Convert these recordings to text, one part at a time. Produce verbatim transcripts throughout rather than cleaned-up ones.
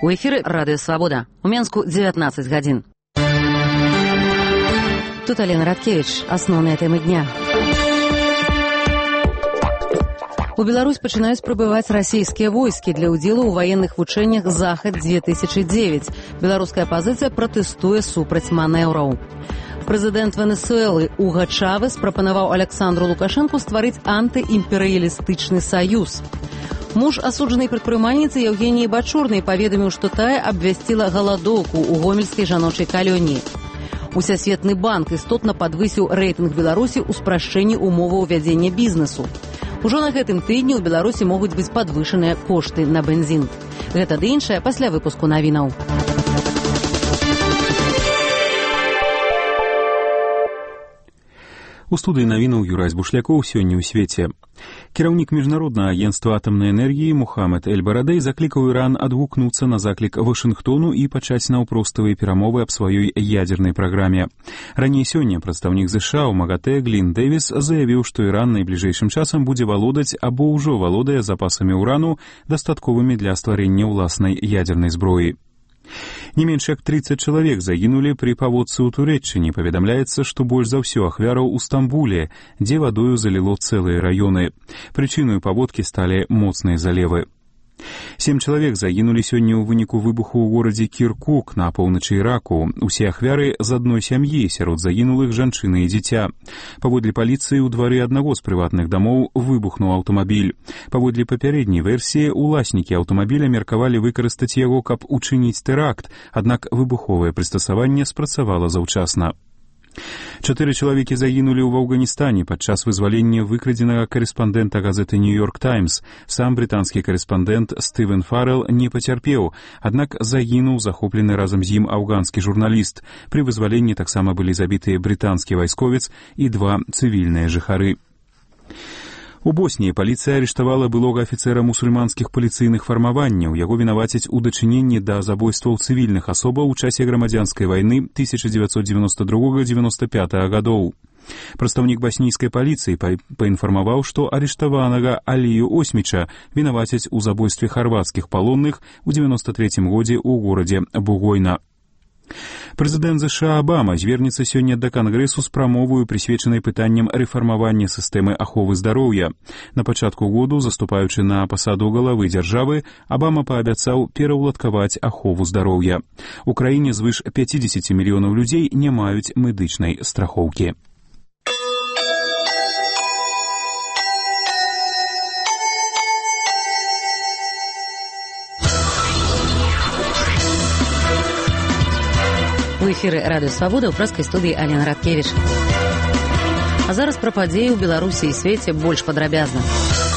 У эфіры Радыё Свабода. У Менску дзевятнаццаць гадзін. Тут Алена Радкевич. Асноўныя тэмы дня. У Беларусь пачынаюць прыбываць расійскія войскі для ўдзелу ў ваенных вучэннях «Захад-две тысячи девять». Беларуская апазіцыя пратэстуе супраць манеўраў. Прэзідэнт Венесуэлы Уга Чавес прапанаваў Александру Лукашэнку стварыць антыімперыялістычны саюз. Муж асуджанай прадпрымальніцы Еўгеніі Бачурнай паведаміў, што тая абвясціла галадоўку ў гомельскай жаночай калоніі. Усесветны банк істотна падвысіў рэйтынг Беларусі ў спрашчэнні умоваў вядзення бізнесу. Ужо на гэтым тыдні ў Беларусі могуць быць падвышаныя кошты на бензін. Гэта ды іншае пасля выпуску навінаў. У студыі навінаў Юрась Бушлякоў сёння ў свеце. Кіраўнік міжнароднага агенцтва атамнай энергіі Мухаммед Эль-Барадэй заклікаў Іран адгукнуцца на заклік Вашынгтону і пачаць наўпроставыя перамовы аб сваёй ядзернай праграме. Раней сёння прадстаўнік ЗША ў МАГАТЭ Глін Дэвіс заявіў, што Іран найбліжэйшым часам будзе валодаць або ўжо валодае запасамі ўрану, дастатковымі для стварэння ўласнай ядзернай зброі. Не менш як тридцать чалавек загінулі пры паводцы ў Турэччыне. Паведамляецца, што больш за ўсё ахвяраў у Стамбуле, дзе вадою заліло цэлыя раёны. Прычынаю паводкі сталі моцныя залевы. Сем чалавек загінулі сёння ў выніку выбуху ў горадзе Кіркук на поўначы Іраку. Усе ахвяры з адной сям'і, сярод загінулых жанчыны і дзіця. Паводле паліцыі ў двары аднаго з прыватных дамоў выбухнуў аўтамабіль. Паводле папярэдняй версіі, уласнікі аўтамабіля меркавалі выкарыстаць яго, каб учыніць тэракт, аднак выбуховае прыстасаванне спрацавала заўчасна. Чатыры чалавекі загінулі ў Афганістане падчас вызвалення выкрадзенага карэспандэнта газеты «Нью-Йорк Таймс». Сам брытанскі карэспандэнт Стывен Фаррелл не пацярпеў, аднак загінуў захоплены разам з ім афганскі журналіст. Пры вызваленні таксама былі забітыя брытанскі вайсковец і два цывільныя жыхары. У Босніі паліцыя арыштавала былога афіцэра мусульманскіх паліцыйных фармаванняў. Яго вінавацяць у дачыненні да забойстваў цывільных асобаў у часе грамадзянскай вайны тысяча дзевяцьсот дзевяносто другога — дзевяносто пятага гадоў. Прадстаўнік баснійскай паліцыі паінфармаваў, што арыштаванага Алію Осміча вінавацяць у забойстве харвацкіх палонных у дзевяносто трэцім годзе ў горадзе Бугойна. Прэзідэнт ЗША Абама звернецца сёння да Кангрэсу з прамоваю, прысвечанай пытанням рэфармавання сістэмы аховы здароўя. На пачатку году, заступаючы на пасаду галавы дзяржавы, Абама паабяцаў пераўладкаваць ахову здароўя. У краіне звыш пяцьдзесят мільёнаў людзей не маюць медычнай страхоўкі. У эфіры Радыё Свабода ў праскай студыі Алена Радкевич. А зараз пра падзеі ў Беларусі і свеце больш падрабязна.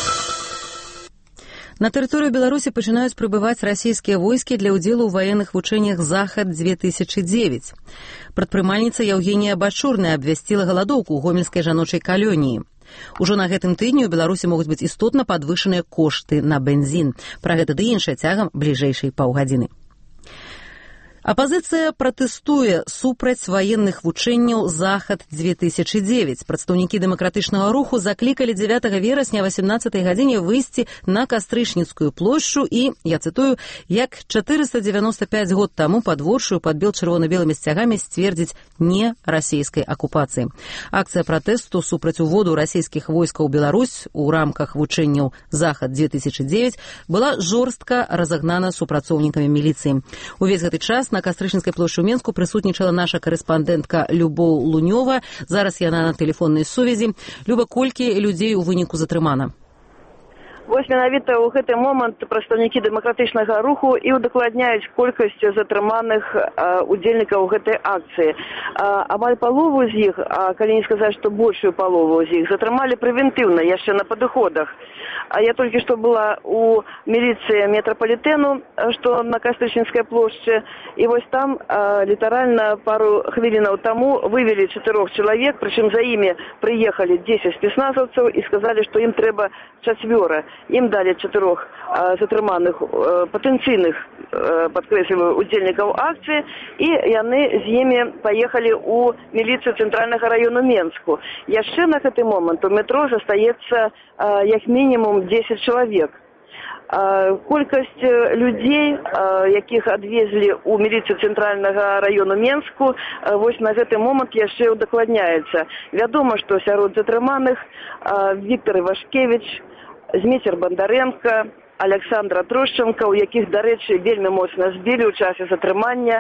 На тэрыторыю Беларусі пачынаюць прыбываць расійскія войскі для ўдзелу ў ваенных вучэннях «Захад-две тысячи девять». Прадпрымальніца Еўгенія Бачурная абвясціла галадоўку ў гомельскай жаночай калоніі. Ужо на гэтым тыдні ў Беларусі могуць быць істотна падвышаныя кошты на бензін. Пра гэта ды іншае цягам бліжэйшай паўгадзіны. Апазіцыя пратэстуе супраць ваенных вучэнняў «Захад-две тысячи девять». Прадстаўнікі дэмакратычнага руху заклікалі дзевятага верасня о васемнаццатай гадзіне выйсці на Кастрычніцкую плошчу і, я цытую, як чатырыста дзевяносто пяць год таму падворшую пад бел чырвона-белымі сцягамі сцвердзіць не расійскай акупацыі. Акцыя пратэсту супраць уводу расійскіх войскаў у Беларусь у рамках вучэнняў «Захад-две тысячи девять» была жорстка разагнана супрацоўнікамі міліцыі. Увесь гэты час на Кастрычніцкай плошчы ў Менску прысутнічала наша карэспандэнтка Любоў Лунёва. Зараз яна на тэлефоннай сувязі. Люба, колькі людзей у выніку затрымана? Вось менавіта ў гэты момант прадстаўнікі дэмакратычнага руху і удакладняюць колькасць затрыманых удзельнікаў гэтай акцыі. Амаль палову з іх, а калі не сказаць, што большую палову з іх, затрымалі прэвентыўна яшчэ на падыходах. А я толькі што была у міліцыі метрапалітэну, што на Кастрычніцкай плошчы, і вось там літаральна пару хвілінаў таму вывелі чатырох чалавек, прычым за імі прыехалі дзесяць спецназаўцаў і сказалі, што ім трэба чацвёра. Ім далі чатырох затрыманых патэнцыйных, падкрэсліваю, удзельнікаў акцыі, і яны з імі паехалі ў міліцыю цэнтральнага раёну Менску. Яшчэ на гэты момант у метро застаецца як мінімум дзесяць чалавек. Колькасць людзей, якіх адвезлі ў міліцыю цэнтральнага раёну Менску, вось на гэты момант яшчэ ўдакладняецца. Вядома, што сярод затрыманых Віктор Івашкевіч, Зміцер Бандарэнка, Александра Трошченка, у якіх, дарэчы, вельмі моцна збілі ў часе затрымання.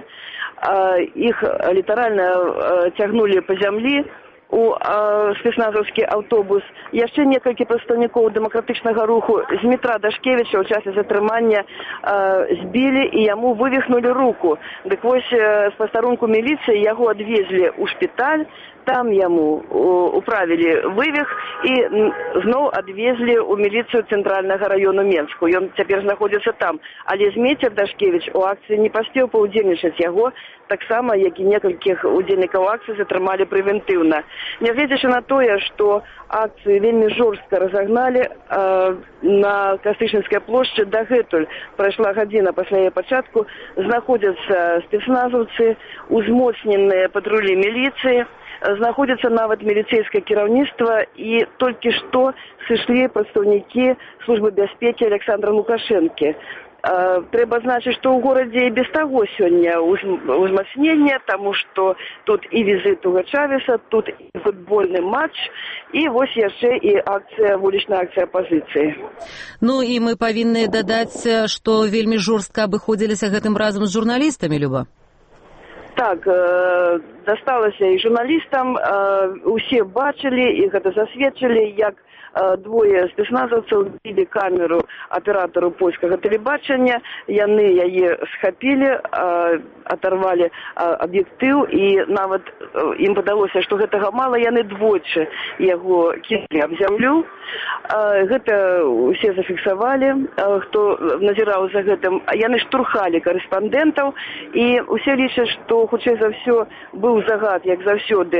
Іх літаральна цягнулі па зямлі у спецназаўскі аўтобус. Яшчэ некалькі прадстаўнікоў дэмакратычнага руху Змітра Дашкевіча ў часе затрымання збілі і яму вывіхнулі руку. Дык вось з пастарунку міліцыі яго адвезлі ў шпіталь, там яму управілі вывіх і зноў адвезлі ў міліцыю цэнтральнага раёну Менску. Ён цяпер знаходзіцца там. Але Зміцер Дашкевіч у акцыі не паспеў паўдзельнічаць, яго таксама, як і некалькіх удзельнікаў акцыі, затрымалі прэвентыўна. Нягледзячы на тое, што акцыю вельмі жорстка разагналі, э, на Кастрычніцкай плошчы дагэтуль прайшла гадзіна пасля яе пачатку, знаходзяцца спецназаўцы, узмоцненыя патрулі міліцыі, знаходзіцца нават міліцэйскае кіраўніцтва, і толькі што сышлі прадстаўнікі службы бяспекі Александра Лукашэнкі. Трэба значыць, што ў горадзе і без таго сёння узмацнення, таму што тут і візіт Уга Чавеса, тут і футбольны матч, і вось яшчэ і акцыя, вулічная акцыя апазіцыі. Ну і мы павінны дадаць, што вельмі жорстка абыходзіліся гэтым разам з журналістамі, Люба. Так, э, дасталася і журналістам, э, усе бачылі і гэта засведчылі, як двое спецназаўцаў збілі камеру аператару польскага тэлебачання, яны яе схапілі, аторвалі аб'ектыў, і нават ім падалося, што гэтага мала, яны двойчы яго кінулі аб зямлю. Гэта усе зафіксавалі, хто назіраў за гэтым. Яны штурхалі карэспандэнтаў, і усе лічаць, што хутчэй за ўсё быў загад, як заўсёды,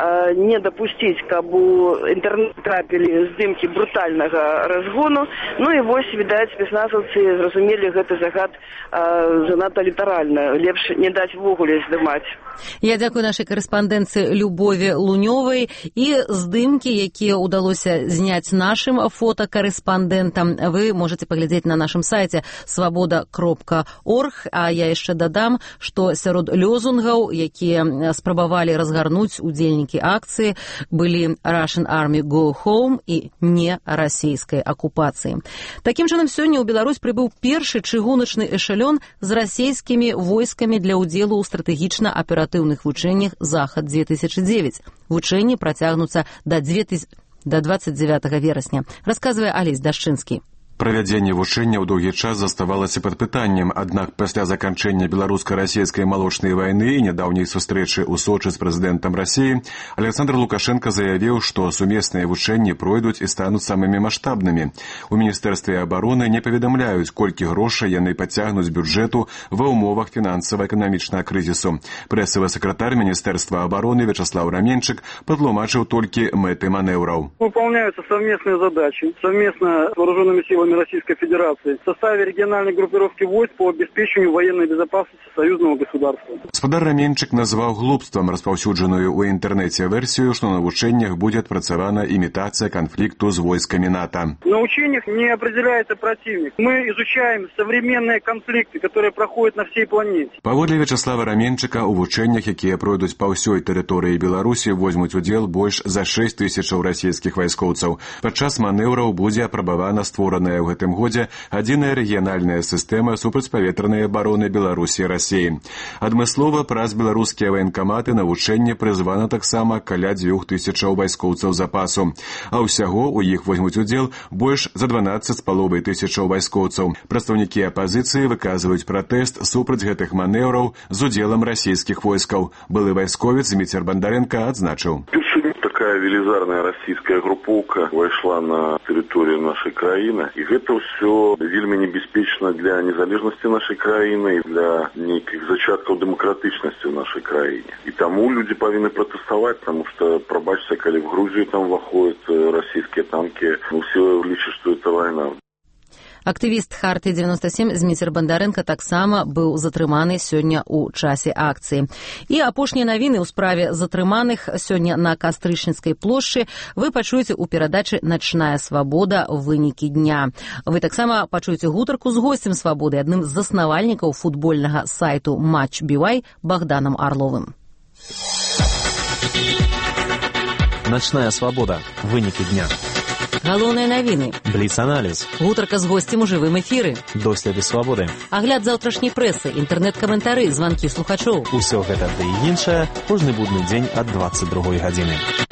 не дапусціць, каб у інтэрнэт трапілі здымкі брутальнага разгону. Ну і вось, відаць, спецназаўцы зразумелі гэты загад занадта літаральна. Лепш не даць ввогуле здымаць. Я дзякую нашай карэспандэнцыі Любові Лунёвай, і здымкі, якія ўдалося зняць нашим фотокарэспандэнтам, вы можете паглядзець на нашым сайце свабода кропка орг. А я яшчэ дадам, што сярод лёзунгаў, якія спрабавалі разгарнуць удзельнікі акцыі, былі Russian Army Go Home і не расійскай акупацыі. Такім чынам, сёння ў Беларусь прыбыў першы чыгуначны эшалён з расійскімі войскамі для ўдзелу ў стратэгічна-аператыўных вучэннях «Захад-две тысячи девять». Вучэнні працягнуцца да двадцать девятого верасня, расказвае Алесь Дашчынскі. Правядзенне вучэнняў доўгі час заставалася пад пытаннем, аднак пасля заканчэння беларуска-расійскай малочнай вайны і нядаўняй сустрэчы ў Сочы з прэзідэнтам Расіі, Александр Лукашенко заявіў, што сумесныя вучэнні пройдуць і стануць самымі маштабнымі. У Міністэрстве абароны не паведамляюць, колькі грошай яны падцягнуць бюджэту ва ўмовах фінансава-эканамічнага крызісу. Прэсавы сакратар Міністэрства абароны Вячеслав Раменчык патлумачыў толькі мэты манеўраў. Выполняются совместные задачи, совместно с вооруженными силами Российской Федерации в составе региональной группировки войск по обеспечению военной безопасности союзного государства. Гаспадар Раменчык назваў глупствам распаўсюджаную ў інтэрнэце версію, што на вучэннях будзе адпрацавана імітацыя канфлікту з войскамі НАТО. На учениях не определяется противник. Мы изучаем современные конфликты, которые проходят на всей планете. Паводле Вячеслава Раменчыка, у вучэннях, якія пройдуць па ўсёй тэрыторыі Беларусі, возьмуць удзел больш за шэсць тысячаў расійскіх вайскоўцаў. Падчас манеўраў будзе апрабавана створаная ў гэтым годзе адзіная рэгіянальная сістэма супрацьпаветранай абароны Беларусі і Расіі. Адмыслова праз беларускія ваенкаматы на вучэнне прызвана таксама каля дзвюх тысячаў вайскоўцаў запасу, а ўсяго ў іх возьмуць удзел больш за дванаццаць з паловай тысячаў вайскоўцаў. Прадстаўнікі апазіцыі выказваюць пратэст супраць гэтых манеўраў з удзелам расійскіх войскаў. Былы вайсковец Зміцер Бандарэнка адзначыў: такая велізарная расійская групоўка вайшла на тэрыторыю нашай краіны, і гэта ўсё вельмі небяспечна для незалежнасці нашай краіны і для нейкіх зачаткаў дэмакратычнасці ў нашай краіне. І таму людзі павінны пратэставаць, таму што, прабачце, калі в Грузію там ўваходзяць расійскія танкі, ну, все лічаць, што это вайна. Актывіст Харты девяносто семь Зміцер Бандарэнка таксама быў затрыманы сёння ў часе акцыі. І апошнія навіны ў справе затрыманых сёння на Кастрычніцкай плошчы вы пачуеце ў перадачы «Начная свабода. Вынікі дня». Вы таксама пачуеце гутарку з госцем свабоды, адным з заснавальнікаў футбольнага сайту «Матч би вай» Богданом Орловым. «Ночная свобода. Вынікі дня». Галоўныя навіны. Бліц-аналіз. Гутарка з госцем у жывым эфіры. Доследы свабоды. Агляд заўтрашняй прэсы, інтэрнэт-каментары, званкі слухачоў. Усё гэта ды і іншае кожны будны дзень ад дваццаць другой гадзіны.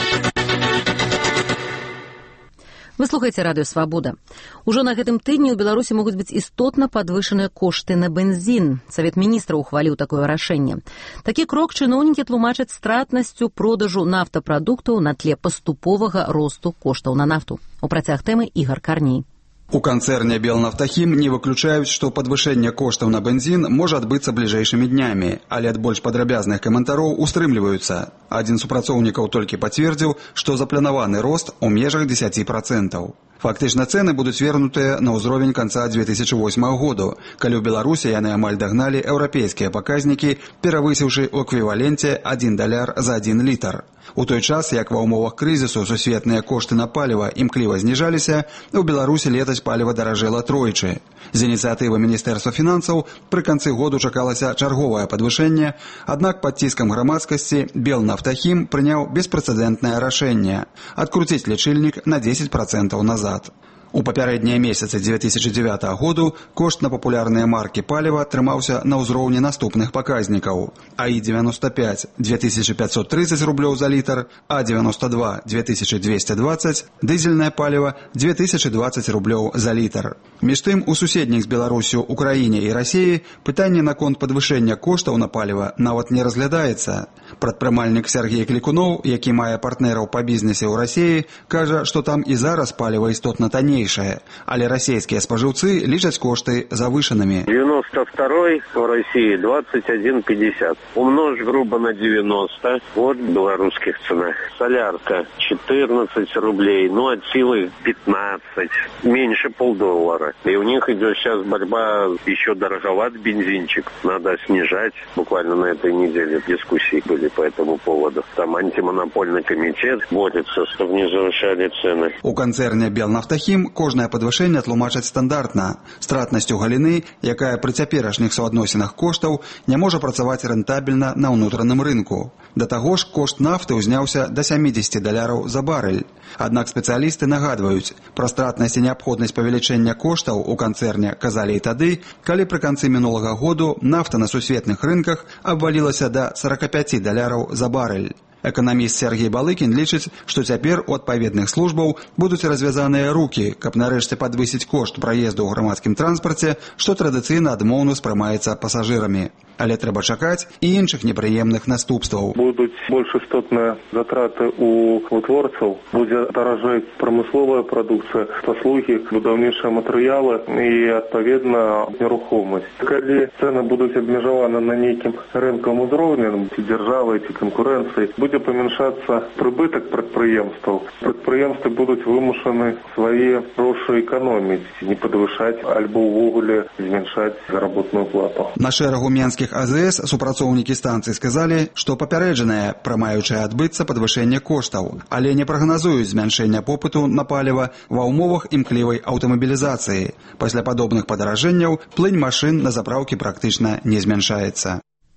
Вы слухаеце радыё «Свабода». Ужо на гэтым тыдні ў Беларусі могуць быць істотна падвышаныя кошты на бензін. Савет міністраў ухваліў такое рашэнне. Такі крок чыноўнікі тлумачаць стратнасцю продажу нафтапрадуктаў на тле паступовага росту коштаў на нафту. У працяг тэмы Ігор Карней. У канцэрне «Белнафтахім» не выключаюць, што падвышэнне коштаў на бензін можа адбыцца бліжэйшымі днямі, але ад больш падрабязных каментароў устрымліваюцца. Адзін з супрацоўнікаў толькі пацвердзіў, што запланаваны рост у межах дзесяці працэнтаў. Фактычна цэны будуць вернутыя на ўзровень канца две тысячы восьмага году, калі ў Беларусі яны амаль дагналі еўрапейскія паказнікі, перавысіўшы ў эквіваленце адзін даляр за адзін літр. У той час, як ва ўмовах крызісу сусветныя кошты на паліва імкліва зніжаліся, у Беларусі летась паліва даражэла тройчы. З ініцыятывы Міністэрства фінансаў пры канцы году чакалася чарговае падвышэнне, аднак пад ціскам грамадскасці «Белнафтахім» прыняў беспрэцэдэнтнае рашэнне – адкруціць лічыльнік на дзесяць працэнтаў назад. У папярэднія месяцы две тысячи девятага году кошт на папулярныя маркі паліва трымаўся на ўзроўні наступных паказнікаў. АІ девяносто пять – две тысячи пятьсот тридцать рублёў за літр, А девяносто два – две тысячи двести двадцать, дызельнае паліва – две тысячи двадцать рублёў за літр. Між тым, у суседніх з Беларусю, Украіне і Расіі пытанне наконт падвышэння коштаў на паліва нават не разглядаецца. Прадпрымальнік Сергей Клікуноў, які мае партнераў па бізнесе ў Расіі, кажа, што там і зараз паліва істотна танней, але расійскія спажыўцы лічаць кошты завышанымі. девяносто второй в России двадцать один пятьдесят. Умножь грубо на девяносто. Вот в белорусских ценах. Солярка четырнадцать рублей, ну от силы пятнадцать. Меньше полдоллара. И у них идет сейчас борьба, еще дороговат бензинчик. Надо снижать. Буквально на этой неделе дискуссии были по этому поводу. Там антимонопольный комитет борется, чтобы не завышали цены. У канцэрне «Белнафтахім» кожнае падвышэнне тлумачаць стандартна. Стратнасцю галіны, якая пры цяперашніх суадносінах коштаў не можа працаваць рэнтабельна на ўнутраным рынку. Да таго ж кошт нафты ўзняўся да сямідзесяці даляраў за барэль. Аднак спецыялісты нагадваюць, пра стратнасць і неабходнасць павелічэння коштаў у канцэрне казалі і тады, калі пры канцы мінулага году нафта на сусветных рынках абвалілася да сорока пяці даляраў за барэль. Эканаміст Сергей Балыкін лічыць, што цяпер у адпаведных службаў будуць развязаныя рукі, каб нарэшце падвысіць кошт праезду ў грамадскім транспарце, што традыцыйна адмоўна спрымаецца пасажырамі. Але трэба чакаць і іншых непрыемных наступстваў. Будуць больш істотныя затраты у вытворцаў, будзе даражэць прамысловая прадукцыя, паслугі, будаўнічыя матэрыялы і, адпаведна, нерухомасць. Калі цэны будуць абмежаваны на нейкім рынкавым узроўні, ці дзяржавай, ці канкурэнцыі, будзе памяншацца прыбытак прадпрыемстваў. Прадпрыемствы будуць вымушаны свае грошы эканоміць, не падвышаць альбо ўвогуле зменшаць заработную плату. На шэрагу менскіх АЗС супрацоўнікі станцыі сказалі, што папярэджанае прымаючае адбыцца падвышэнне коштаў, але не прагназуюць змяншэння попыту на паліва ва ўмовах імклівай аўтамабілізацыі. Пасля падобных падаражэнняў плынь машын на запраўкі практычна не змяншаецца.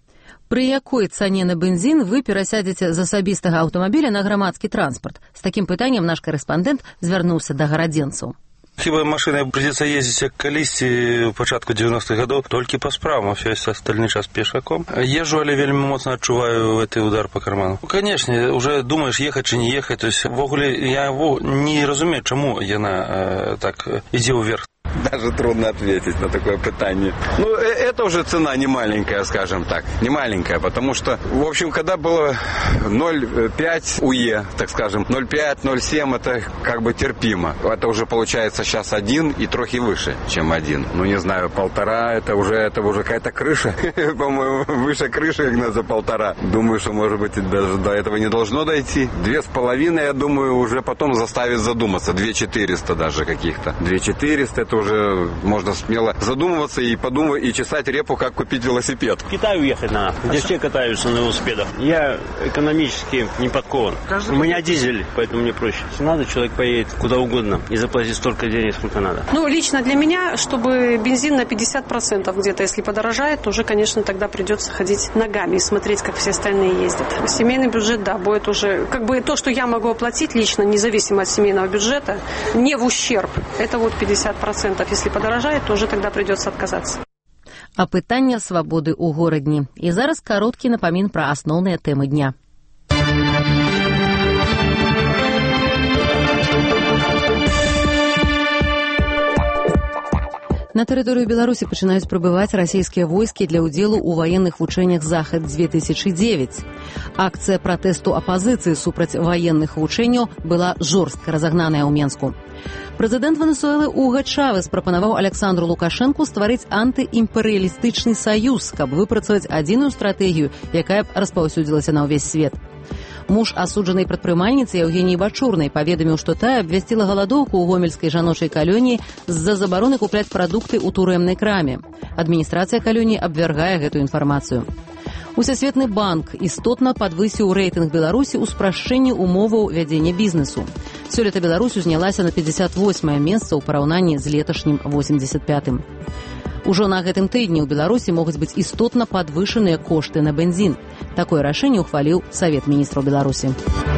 Пры якой цане на бензін вы перасядзеце з асабістага аўтамабіля на грамадскі транспарт? З такім пытаннем наш корэспандэнт звярнуўся да гарадзенцаў. Хіба машинай придется ездить як калісьці ў пачатку девяностых годов толькі по справам, а весь остальный час пешаком. Езжу, але вельмі моцно адчуваю гэты удар по карману. Ну, конечно, уже думаешь, ехать чи не ехать. То есть, вогуле, я не разумею, чему яна э, так ідзе ўверх. Даже трудно ответить на такое питание. Ну, это уже цена не маленькая, скажем так. Не маленькая, потому что, в общем, когда было ноль целых пять десятых УЕ, так скажем, ноль целых пять, ноль целых семь, это как бы терпимо. Это уже получается сейчас один и трохи выше, чем один. Ну, не знаю, полтора, это уже, это уже какая-то крыша. По-моему, выше крыши, как за полтора. Думаю, что, может быть, даже до этого не должно дойти. Две с половиной, я думаю, уже потом заставит задуматься. Две четыреста даже каких-то. Две четыреста, это уже уже можно смело задумываться и подумать, и чесать репу, как купить велосипед. В Китай уехать надо, где все катаются на велосипедах. Я экономически не подкован. У меня дизель, поэтому мне проще. Если надо, человек поедет куда угодно и заплатит столько денег, сколько надо. Ну, лично для меня, чтобы бензин на пятьдесят процентов где-то, если подорожает, то уже, конечно, тогда придется ходить ногами и смотреть, как все остальные ездят. Семейный бюджет, да, будет уже, как бы то, что я могу оплатить лично, независимо от семейного бюджета, не в ущерб. Это вот пятьдесят процентов. Если подорожает, то уже тогда придется отказаться. А пытання свабоды ў горадні. І зараз кароткі напамін пра асноўныя тэмы дня. На тэрыторыю Беларусі пачынаюць прыбываць расійскія войскі для ўдзелу ў ваенных вучэннях «Захад-две тысячи девять». Акцыя пратэсту апазіцыі супраць ваенных вучэнняў была жорстка разагнаная ў Менску. Прэзідэнт Венесуэлы Уга Чавес прапанаваў Александру Лукашэнку стварыць антыімперыялістычны саюз, каб выпрацаваць адзіную стратэгію, якая б распаўсюдзілася на ўвесь свет. Муж асуджанай прадпрымальніцы Еўгеніі Бачурнай паведаміў, што тая абвясціла галадоўку ў гомельскай жаночай калоніі з-за забароны купляць прадукты ў турэмнай краме. Адміністрацыя калоніі абвяргае гэтую інфармацыю. Усесветны банк істотна падвысіў рэйтынг Беларусі ў спрашчэнні умоваў вядзення бізнесу. Сёлета Беларусь узнялася на пятьдесят восьмае месца ў параўнанні з леташнім восемьдесят пятым. Ужо на гэтым тыдні ў Беларусі могуць быць істотна падвышаныя кошты на бензін. Такое рашэнне ухваліў Савет міністраў Беларусі.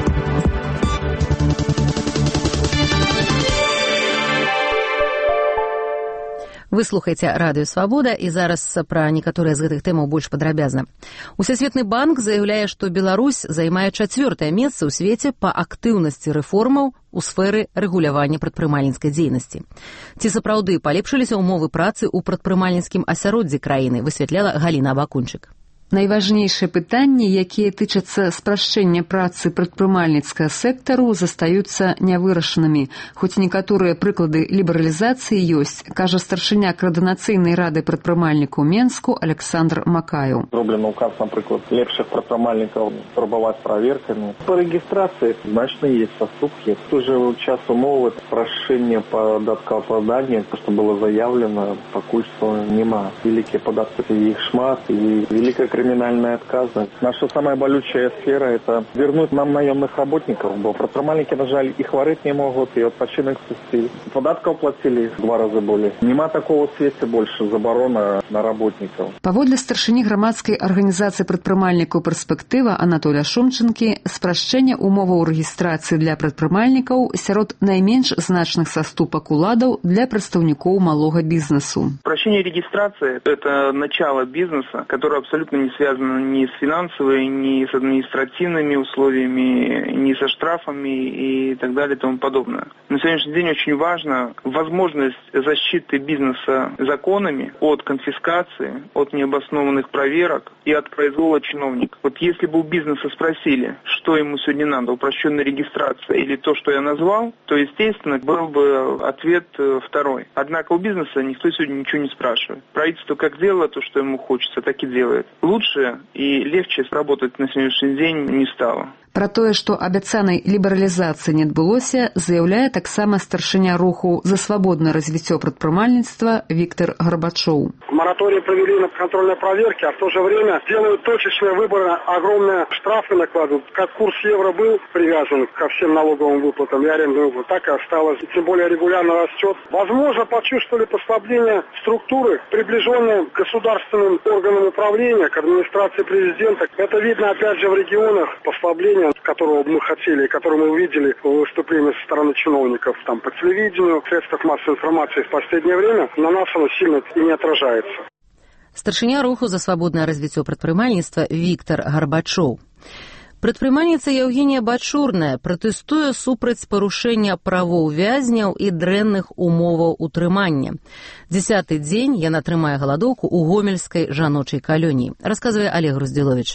Вы слухаеце радыё «Свабода», і зараз пра некаторыя з гэтых тэмаў больш падрабязна. Усесветны банк заяўляе, што Беларусь займае чацвёртае месца ў свеце па актыўнасці рэформаў у сферы рэгулявання прадпрымальніцкай дзейнасці. Ці сапраўды палепшыліся ўмовы працы ў прадпрымальніцкім асяроддзі краіны, высвятляла Галіна Абакунчык. Найважнейшыя пытанні, якія тычацца спрашчэння працы прадпрымальніцкага сектару, застаюцца нявырашанымі. Хоць некаторыя прыклады лібералізацыі ёсць, кажа старшыня Коордынацыйнай рады прадпрымальнікаў Менску Александр Макаеў. Зроблены указ, напрыклад, лепшых прадпрымальнікаў турбаваць праверкамі. Па рэгістрацыі значна есть паступкі. В той же час умовы спрашчэння падаткаапладання, што было заявлена, пакуль што няма. Вялікія падаткі, іх шмат, і вялікая криминальная отказа. Наша самая болючая сфера – это вернуть нам наемных работников, бо прадпрымальнікі, на жаль, и хварэць не могут, и адпачынак сысці. Податков платили в два раза более. Нема такого в свете больше заборона на работников. Паводле старшыні грамадскай арганізацыі прадпрымальнікаў «Перспектыва» Анатолія Шумчынкі, спрашчэнне умоваў рэгістрацыі для прадпрымальнікаў сярод найменш значных саступак уладаў для прадстаўнікоў малога бізнесу. Прощение регистрации – это начало бизнеса, которое абсолютно не связано ни с финансовыми, ни с административными условиями, ни со штрафами и так далее и тому подобное. На сегодняшний день очень важна возможность защиты бизнеса законами от конфискации, от необоснованных проверок и от произвола чиновников. Вот если бы у бизнеса спросили, что ему сегодня надо, упрощенная регистрация или то, что я назвал, то, естественно, был бы ответ второй. Однако у бизнеса никто сегодня ничего не спрашивает. Правительство как делало то, что ему хочется, так и делает. Лучше и легче сработать на сегодняшний день не стало. Пра тое, што абяцанай лібералізацыі не адбылося, заяўляе таксама старшыня руху за свабоднае развіццё прадпрымальніцтва Виктор Горбачоў. Мораторий провели на контрольной проверке, а в то же время делают точечные выборы, огромные штрафы накладывают. Как курс евро был привязан ко всем налоговым выплатам и арендным выплатам, так и осталось. И тем более регулярно растет. Возможно, почувствовали послабление структуры, приближенные к государственным органам управления, к администрации президента. Это видно, опять же, в регионах послабление, которого мы хотели, которое мы увидели в выступлении со стороны чиновников там, по телевидению, в средствах массовой информации в последнее время, на нас оно сильно и не отражается. Старшыня руху за свабоднае развіццё прадпрымальніцтва Виктор Горбачоў. Прадпрымальніца Еўгенія Бачурная пратэстуе супраць парушэння правоў вязняў і дрэнных умоваў утрымання. Дзесяты дзень яна трымае галадоўку ў гомельскай жаночай калоніі, расказвае Олег Груздзіловіч.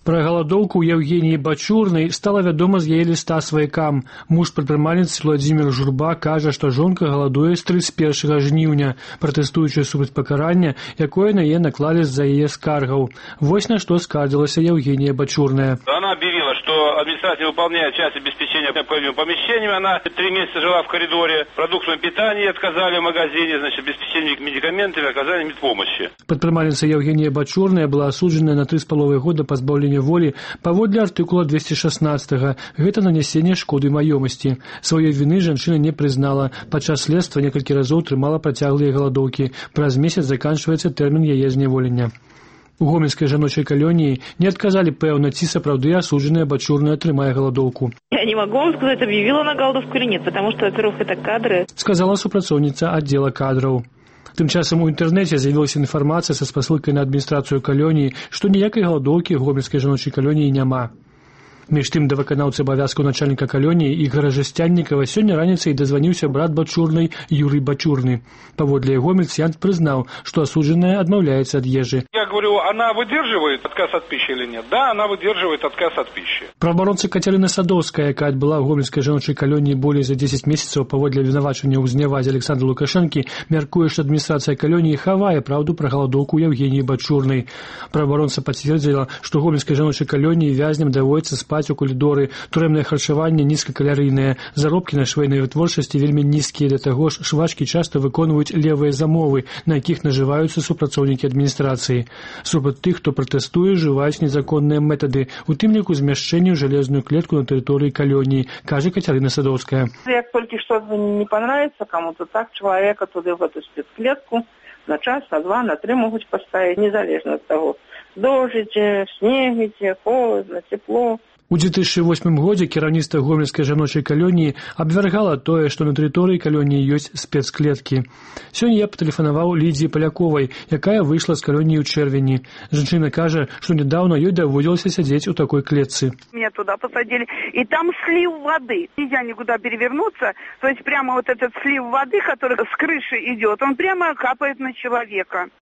Пра галадоўку Евгении Бачурнай стала вядома з яе ліста сваякам. Муж прадпрымальніцы Владзімір Журба кажа, што жонка галадуе з тридцать первого жніўня, пратэстуючы супраць пакарання, якое на яе наклалі з-за яе скаргаў. Вось на што скардзілася Евгения Бачурная. Она объявила, что администрация выполняет часть обеспечения необходимыми помещениями. Она три месяца жила в коридоре, продуктовое питание отказали в магазине, значит, обеспечение медикаментами, оказание медпомощи. Прадпрымальніца Евгения Бачурная была асуджаная на три з паловай года пазбаўлення волі паводле артыкула двести шестнадцатого. Гэта нанясенне шкоды маёмасці. Сваёй віны жанчына не прызнала. Падчас следства некалькі разоў трымала працяглыя галадоўкі. Праз месяц заканчваецца тэрмін яе зняволення. У гомельскай жаночай калоніі не адказалі пэўна, ці сапраўды асуджаная Бачурная атрымае галадоўку. Я не могу вам сказать, объявила она голодовку или нет, потому что, во-первых, это кадры. Сказала супрацоўніца аддзела кадраў. Тым часам у інтэрнэце з'явілася інфармацыя са спасылкай на адміністрацыю калоніі, што ніякай галадоўкі ў гомельскай жаночай калоніі няма. Між тым, да выканаўцы абавязкаў начальніка калоніі Ігора Жасцяннікава сёння раніцай дазваніўся брат Бачурнай Юрый Бачурны. Паводле яго міліцыянт прызнаў, што асуджаная адмаўляецца ад ежы. Я говорю, она выдерживает отказ от пищи или нет? Да, она выдерживает отказ от пищи. Праваабаронца Кацярына Садоўская, якая адбыла ў гомельскай жаночай калоніі болей за дзесяць месяцаў паводле абвінавачання ў знявазе Александра Лукашэнкі, мяркуе, што адміністрацыя калоніі хавае праўду пра галадоўку Евгении Бачурнай. Праваабаронца пацвердзіла, што ў гомельскай жаночай калоніі вязням даводіцца спаць у калідоры, турэмнае харчаванне нізкакалярыйнае, заробкі на швейнай вытворчасці вельмі нізкія, да таго ж швачкі часта выконваюць левыя замовы, на якіх нажываюцца супрацоўнікі адміністрацыі. Супраць тых, хто пратэстуе, жываюць незаконныя метады, у тым ліку змяшчэнне ў жалезную клетку на тэрыторыі калоніі, кажа Кацярына Садоўская. Як толькі что-то не понравится кому-то, так человека туды в эту спецклетку на час, на два, на три могуць паставіць, незалежна ад таго, дождь ідзе, снег ідзе, холодно, тепло. У две тысячи восьмым годзе кіраўніцтва гомельскай жаночай калоніі абвяргала тое, што на тэрыторыі калоніі ёсць спецклеткі. Сёння я патэлефанаваў Лідзіі Паляковай, якая выйшла з калоніі ў чэрвені. Жанчына кажа, што нядаўна ёй даводзілася сядзець у такой клетцы. Меня туда посадили, и там слив воды. Нельзя никуда перевернуться, то есть прямо вот этот слив воды, который с крыши идет, он прямо капает на человека.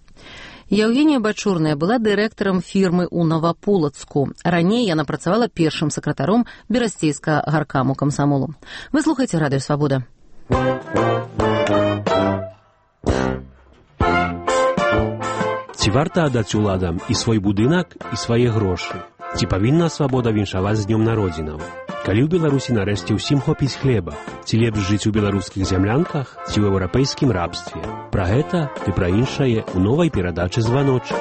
Евгения Бачурная была дырэктарам фірмы ў Наваполацку. Раней яна працавала першым сакратаром берасцейскага гаркаму камсамолу. Вы слухаеце радыё Свабода. Ці варта аддаць уладам і свой будынак, і свае грошы? Ці павінна свабода віншаваць з днём народзінаў? Калі ў Беларусі нарэшце ўсім хопіць хлеба? Ці лепш жыць у беларускіх зямлянках, ці ў еўрапейскім рабстве? Пра гэта і пра іншае ў новай перадачы «Званочак».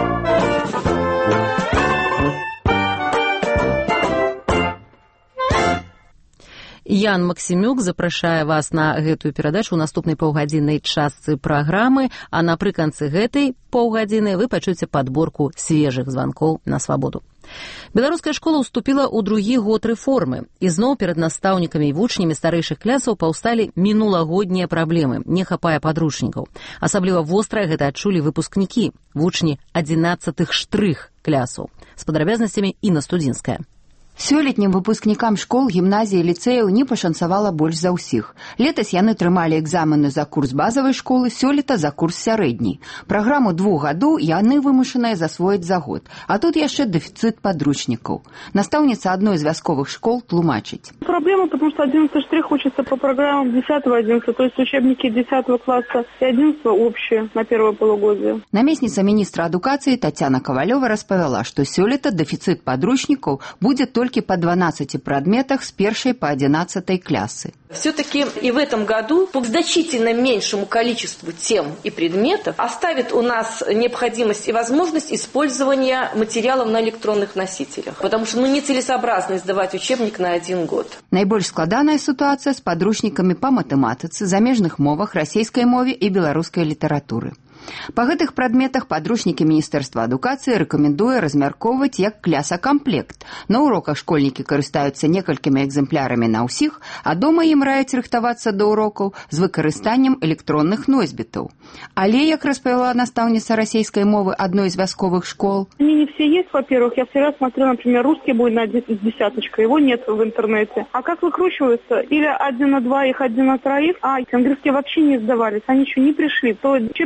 Ян Максімюк запрашае вас на гэтую перадачу ў наступнай паўгадзіннай частцы праграмы, а напрыканцы гэтай паўгадзіны вы пачуеце падборку свежых званкоў на свабоду. Беларуская школа ўступіла ў другі год рэформы, і зноў перад настаўнікамі і вучнямі старэйшых клясаў паўсталі мінулагоднія праблемы, не хапае падручнікаў. Асабліва востра гэта адчулі выпускнікі, вучні адзінаццатых штрых клясаў. З падрабязнасцямі Інна Студзінская. Сёлетнім выпускнікам школ, гімназій і ліцэяў не пашанцавала больш за ўсіх. Летась яны трымалі экзамены за курс базавай школы, сёлета за курс сярэдняй. Праграму двух гадоў яны вымушаныя засвоіць за год. А тут яшчэ дэфіцыт падручнікаў. Настаўніца адной з вясковых школ тлумачыць. Проблема, потому что одиннадцатый штрих учится по программам десятого одиннадцатого, то есть учебники десятого класса и одиннадцатого общие на первое полугодие. Намесніца міністра адукацыі Тацяна Кавалёва распавяла, што сёлета дэфіцыт падручнікаў будзе толькі по двенадцати предметах с первой по одиннадцатой классы. Все-таки и в этом году по значительно меньшему количеству тем и предметов оставит у нас необходимость и возможность использования материалов на электронных носителях. Потому что ну, нецелесообразно издавать учебник на один год. Найбольш складаная ситуация с подручниками по математике, замежных мовах, российской мове и белорусской литературы. Па гэтых прадметах падручнікі Міністэрства адукацыі рэкамендуе размяркоўваць як клясакамплект. На уроках школьнікі карыстаюцца некалькімі экземплярамі на ўсіх, а дома ім раяць рыхтавацца да урокаў з выкарыстаннем электронных носьбітаў. Але, як распавяла настаўніца расійскай мовы адной з вясковых школ, они не все есть, во-первых. Я всегда смотрю, например, русский будет на десяточка, его нет в интернете. А как выкручиваются? Или один на два, их один на троих, а английские вообще не сдавались, они еще не пришли. То учебник раздают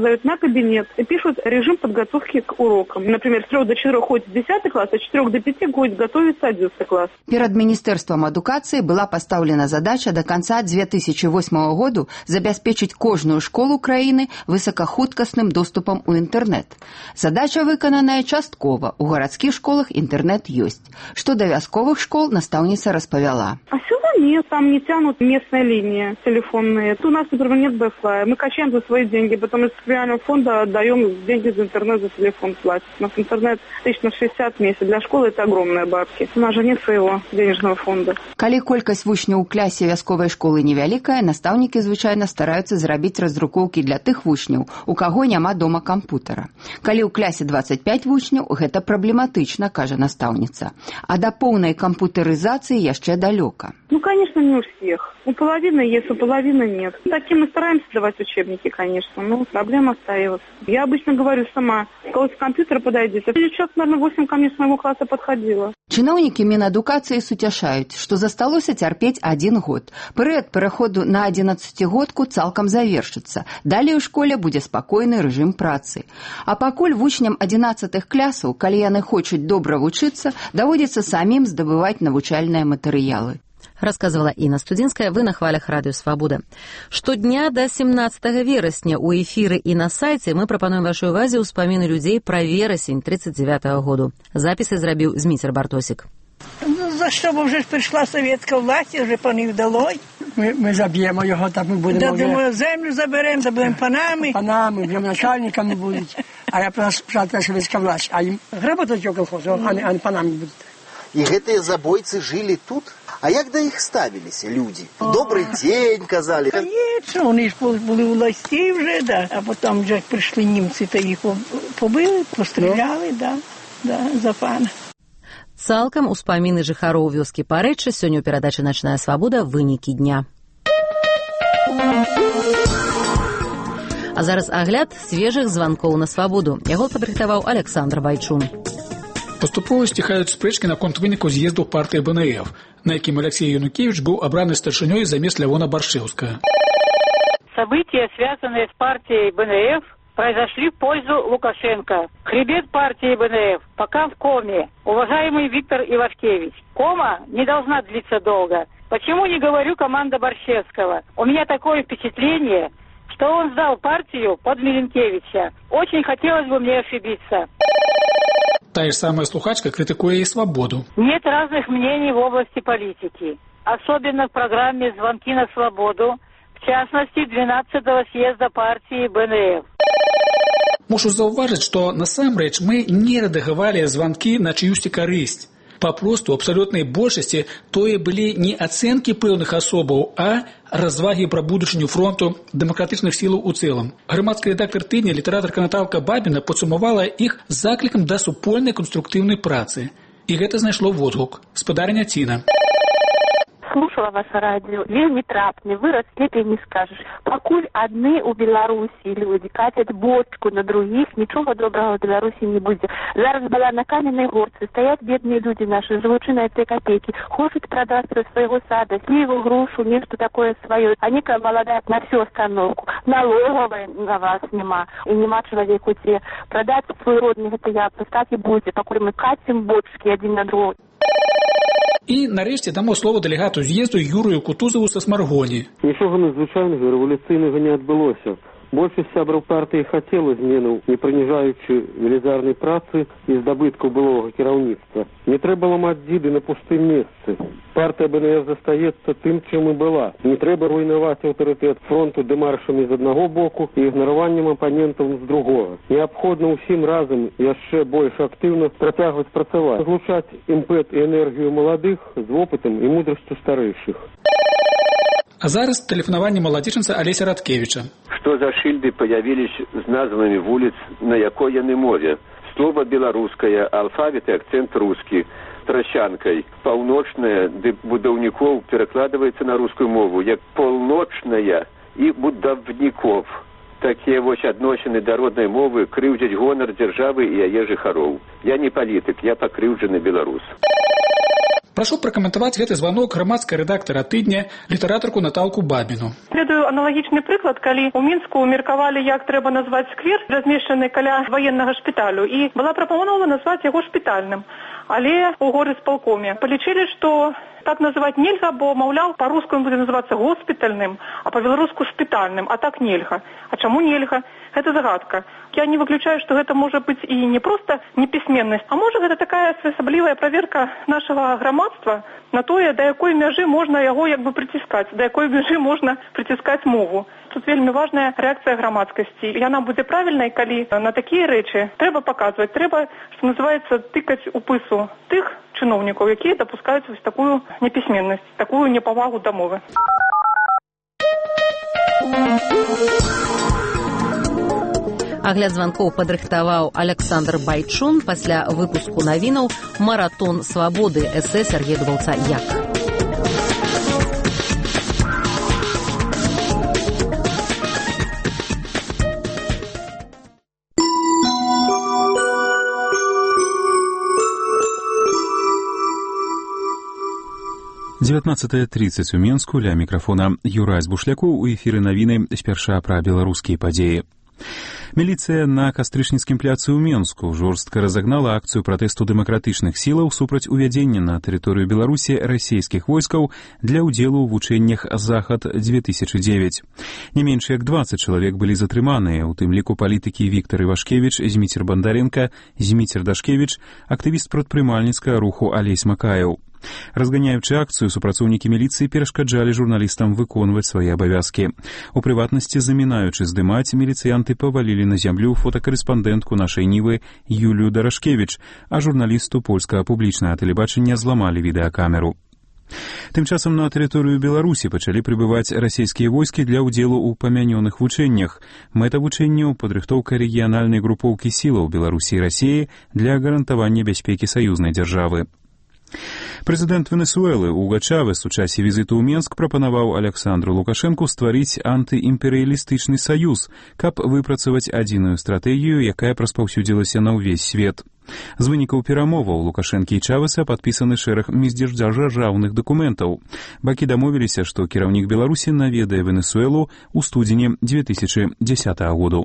задают на кабинет и пишут режим подготовки к урокам. Например, с трех до четырех ходит десятый класс, а с четырех до пяти ходит готовится одиннадцатый класс. Перад Міністэрствам адукацыі была пастаўлена задача до конца две тысячи восьмого году забяспечыць кожную школу краіны высокахуткасным доступам у інтэрнэт. Задача выкананая часткова. У гарадскіх школах інтэрнэт ёсць. Што да вясковых школ настаўніца распавяла. А сюда нет, там не тянут местные линии телефонные. У нас, например, нет Wi-Fi. Мы качаем за свои деньги, потом из федерального фонда отдаем деньги за интернет, за телефон платить. У нас интернет тысяч на шестьдесят в месяц. Для школы это огромные бабки. У нас же нет своего денежного фонда. Калі колькасць вучняў у клясе вясковай школы невялікая, настаўнікі звычайна стараюцца зрабіць раздрукоўкі для тых вучняў, у каго няма дома кампутара. Калі ў клясе двадцать пять вучняў, гэта праблематычна, кажа настаўніца. А да поўнай кампутарызацыі яшчэ далёка. Ну, конечно, не у всех. У половины есть, у половины нет. Таким мы стараемся давать учебники, конечно, но проблема остается. Я обычно говорю сама, у кого-то компьютер подойдите. Сейчас, наверное, восемь ко мне с моего класса подходило. Чыноўнікі Мінадукацыі суцяшаюць, што засталося цярпець адзін год. Перыяд пераходу на адзінаццацігодку цалкам завершыцца. Далей у школе будзе спакойны рэжым працы. А пакуль вучням адзінаццатых клясаў, калі яны хочуць добра вучыцца, даводзіцца самім здабываць навучальныя матэрыялы. Рассказывала Инна Студинская, вы на хвалях Радио Свобода. Штодня до семнадцатого верасня у эфиры и на сайте мы пропонуем вашей увазе успаміны людей про верасень тридцать девятого году. Записи зрабіў Зміцер Бартосик. Ну, за що, бо вже ж прийшла совєтська власть, вже панів долой. Ми, ми заб'ємо його, так ми будемо... Да, думаю, землю заберемо, забудемо панами. Панами, вже начальниками будуть. А я прийшла совєтська власть, а їм гработать його колхозу, а не, а не панами будуть. І гэтыя забойцы жылі тут? А як да іх ставіліся люди? Добрый день, казали. Конечно, вони ж були у власті вже, да. А потім вже прийшли німці, та їх побили, постріляли, да, да, за пана. Цалкам успаміны жыхароў вёскі Парэчча сёння ў перадачы «Начная свабода» вынікі дня. А зараз агляд свежых званкоў на свабоду. Яго падрыхтаваў Александр Байчун. Поступово стихают спрэчкі наконт вынікаў з'езду партыі бэ эн эф, на якім Алексей Янукевич был обраны старшынёй замест Лявона Баршэўскага. События, связанные с партией бэ эн эф, произошли в пользу Лукашенко. Хребет партии бэ эн эф пока в коме. Уважаемый Виктор Ивашкевич, кома не должна длиться долго. Почему не говорю команда Баршевского? У меня такое впечатление, что он сдал партию под Миленкевича. Очень хотелось бы мне ошибиться. Та же самая слухачка критикує и свободу. Нет разных мнений в области политики. Особенно в программе «Звонки на свободу», в частности, двенадцатого съезда партии бэ эн эф. Мушу заўважыць, што насамрэч мы не рэдагавалі званкі на чыюсьці карысць. Папросту, абсалютнай большасці тое былі не ацэнкі пэўных асобаў, а развагі пра будучыню фронту дэмакратычных сілаў у цэлым. Грамадскі рэдактар тыдня, літаратарка Наталка Бабіна падсумавала іх заклікам да супольнай канструктыўнай працы. І гэта знайшло водгук. Спадарня Ціна. Слушала ваше радио, вельмі трапны, выраз лепей не скажешь. Пакуль адны у Беларусі люди катят бочку на других, ничего доброго в Беларуси не будет. Зараз была на каменной горце, стоят бедные люди наши, живучи на этой копейки, хочут продать своего сада, сливу, грушу, нечто такое свое. Они как молодая на всю остановку. Налоговой на вас нема. И нема человеку те продать свой родный, это я, так и будете, покуль мы катим бочки один на другой. І, нарешті, дамо слово делегату з'їзду Юрію Кутузову са Смаргоні. Нічого надзвичайного, революційного не відбулося. Більшість сябраў партії хотіла зменаў, не прыніжаючы велізарнай працы і здабытку былога кіраўніцтва. Не трэба ламаць дзіды на пустым месцы. Партія бэ эн эф застаецца тым, чым і была. Не трэба руйнаваць аўтарытэт фронту дэмаршамі з аднаго боку і ігнараваннем апанентаў з другога. Неабходна ўсім разам яшчэ больш актыўна працягваць працаваць, злучаць імпэт і энергію маладых з вопытам і мудрасцю старэйшых. А зараз тэлефанаванне маладзечанца Алеся Радкевіча. Што за шыльды паявілись з назвамі вуліц, на якой яны мове? Слова беларускае, алфавіт і акцэнт рускі. Трасянкай. Паўночная ды будаўнікоў перакладваецца на рускую мову як полночная і будаўніков. Такія вось адносіны да роднай мовы крыўдзяць гонар дзяржавы і яе жыхароў. Я не палітык, я пакрыўджаны беларус. Прашу пракаментаваць гэты званок грамадскай рэдактара тыдня літаратарку Наталку Бабіну. Ведаю аналагічны прыклад, калі ў Мінску меркавалі, як трэба назваць сквер, размешчаны каля ваеннага шпіталю, і была прапанова назваць яго шпітальным. Але у горисполкоме полічылі, што так называть нельга, бо, маўляў, по-руску он будет называться госпитальным, а по-беларуску шпитальным, а так нельга. А чаму нельга? Это загадка. Я не выключаю, что это может быть и не просто непісьменнасць, а может это такая асаблівая проверка нашего грамадства на тое, до якой мяжы можна яго як бы прыціскаць, до якой мяжы можна прыціскаць мову. Тут вельмі важная реакция громадскости. Яна будзе правильной, калі на такие речи трэба показывать, трэба, что называется, тыкать у пысу тых чиновников, якія допускают вось такую непісьменнасць, такую непавагу да мовы. Агляд званкоў падрыхтаваў Александр Байчун. Пасля выпуску навінаў «Маратон свабоды» эсэ Сергея Дубаўца «Як». девятнадцатая тридцать у Менску, ля мікрафона Юрай Збушляку, у эфіры навіны спярша пра беларускія падзеі. Міліцыя на Кастрычніцкім пляцы ў Менску жорстка разагнала акцыю пратэсту дэмакратычных сілаў супраць увядзення на тэрыторыю Беларусі расійскіх войскаў для ўдзелу ў вучэннях «Захад-две тысячи девять». Не менш як двадцать чалавек былі затрыманыя, у тым ліку палітыкі Віктар Івашкевіч, Зміцер Бандаренка, Зміцер Дашкевіч, актывіст прадпрымальніцкага руху Алесь Макаеў. Разганяючы акцыю, супрацоўнікі міліцыі перашкаджалі журналістам выконваць свае абавязкі. У прыватнасці, замінаючы здымаць, міліцыянты павалілі на зямлю фотакарэспандэнтку нашай Нівы Юлію Дарашкевіч, а журналісту польскага публічнага тэлебачання зламалі відэакамеру. Тым часам на тэрыторыю Беларусі пачалі прыбываць расійскія войскі для ўдзелу ў памянёных вучэннях. Мэта вучэнняў — падрыхтоўка рэгіянальнай групоўкі сілаў Беларусі і Расіі для гарантавання бяспекі саюзнай дзяржавы. Прэзідэнт Венесуэлы Уга Чавес у часе візіту ў Менск прапанаваў Александру Лукашэнку стварыць антыімперыялістычны саюз, каб выпрацаваць адзіную стратэгію, якая распаўсюдзілася на ўвесь свет. З вынікаў перамоваў Лукашэнкі і Чавеса падпісаны шэраг міждзяржаўных дакументаў. Бакі дамовіліся, што кіраўнік Беларусі наведае Венесуэлу ў студзені две тысячи дзесятага году.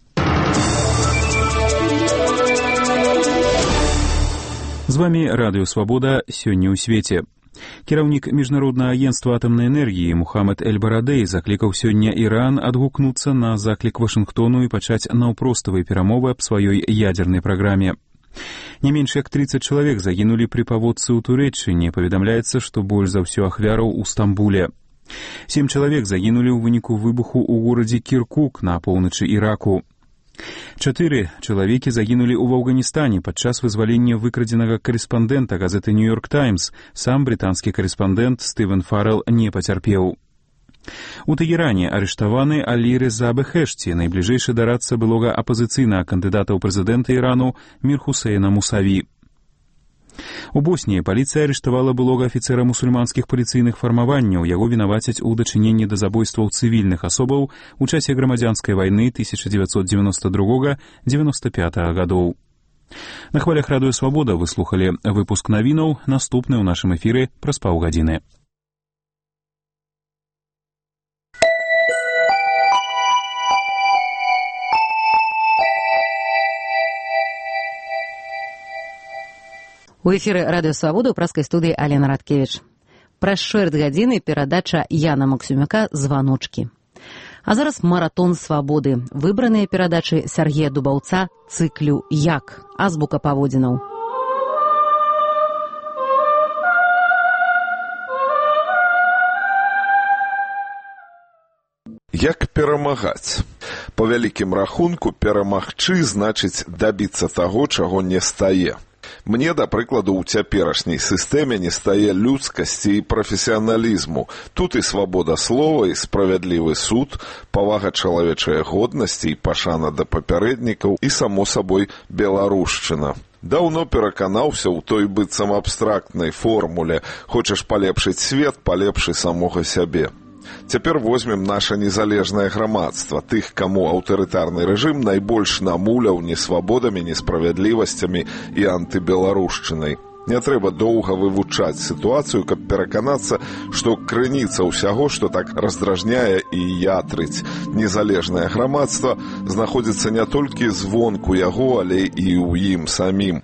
З вами Радыё Свабода сёння ў свеце. Кіраўнік Міжнароднага агенцтва атамнай энергіі Мухаммад Эль-Барадэй заклікаў сёння Іран адгукнуцца на заклік Вашынгтону і пачаць наўпроставыя перамовы аб сваёй ядзернай праграме. Не менш як тридцать чалавек загінулі пры паводцы ў Турэччыне. Паведамляецца, што больш за ўсё ахвяраў у Стамбуле. Сем чалавек загінулі ў выніку выбуху ў горадзе Кіркук на поўначы Іраку. Чатыры чалавекі загінулі ў Афганістане падчас вызвалення выкрадзенага карэспандэнта газеты «Нью-Йорк Таймс». Сам брытанскі карэспандэнт Стывен Фаррелл не пацярпеў. У Тэгеране арыштаваны Алі Реза Бехешці, найбліжэйшы дарадца былога апазіцыйнага кандыдата ў прэзідэнта Ірану Мір Хусейна Мусаві. У Боснії паліцыя арыштавала былога афіцэра мусульманскіх паліцыйных фармаванняў. Яго вінавацяць у дачыненні да забойстваў цывільных асобаў у часе грамадзянскай вайны тысяча дзевяцьсот девяносто другога — девяносто пятага гадоў. На хвалях Радыё Свабода вы слухалі выпуск навінаў, наступны ў нашым эфіры праз паўгадзіны. У эфіры Радыё Свабода ў праскай студыі Алена Радкевіч. Праз чвэрць гадзіны перадача Яна Максюмяка «Званочкі». А зараз маратон свабоды. Выбраныя перадачы Сергея Дубаўца цыклю «Як». Азбука паводзінаў. Як перамагаць? Па вялікім рахунку, перамагчы значыць дабіцца таго, чаго не стае. Мне, да прыкладу, у цяперашняй сістэме не стае людскасці і прафесіяналізму. Тут і свабода слова, і справядлівы суд, павага чалавечай годнасці і пашана да папярэднікаў, і, само сабой, беларушчына. Даўно пераканаўся ў той быццам абстрактнай формуле: хочаш палепшыць свет, палепшы самога сябе. Цяпер возьмем наша незалежнае грамадства, тых, каму аўтарытарны рэжым найбольш намуляў несвабодамі, несправядлівасцямі і антыбеларушчынай. Не трэба доўга вывучаць сітуацыю, каб пераканацца, што крыніца ўсяго, што так раздражняе і ятрыць незалежнае грамадства, знаходзіцца не толькі звонку яго, але і ў ім самім.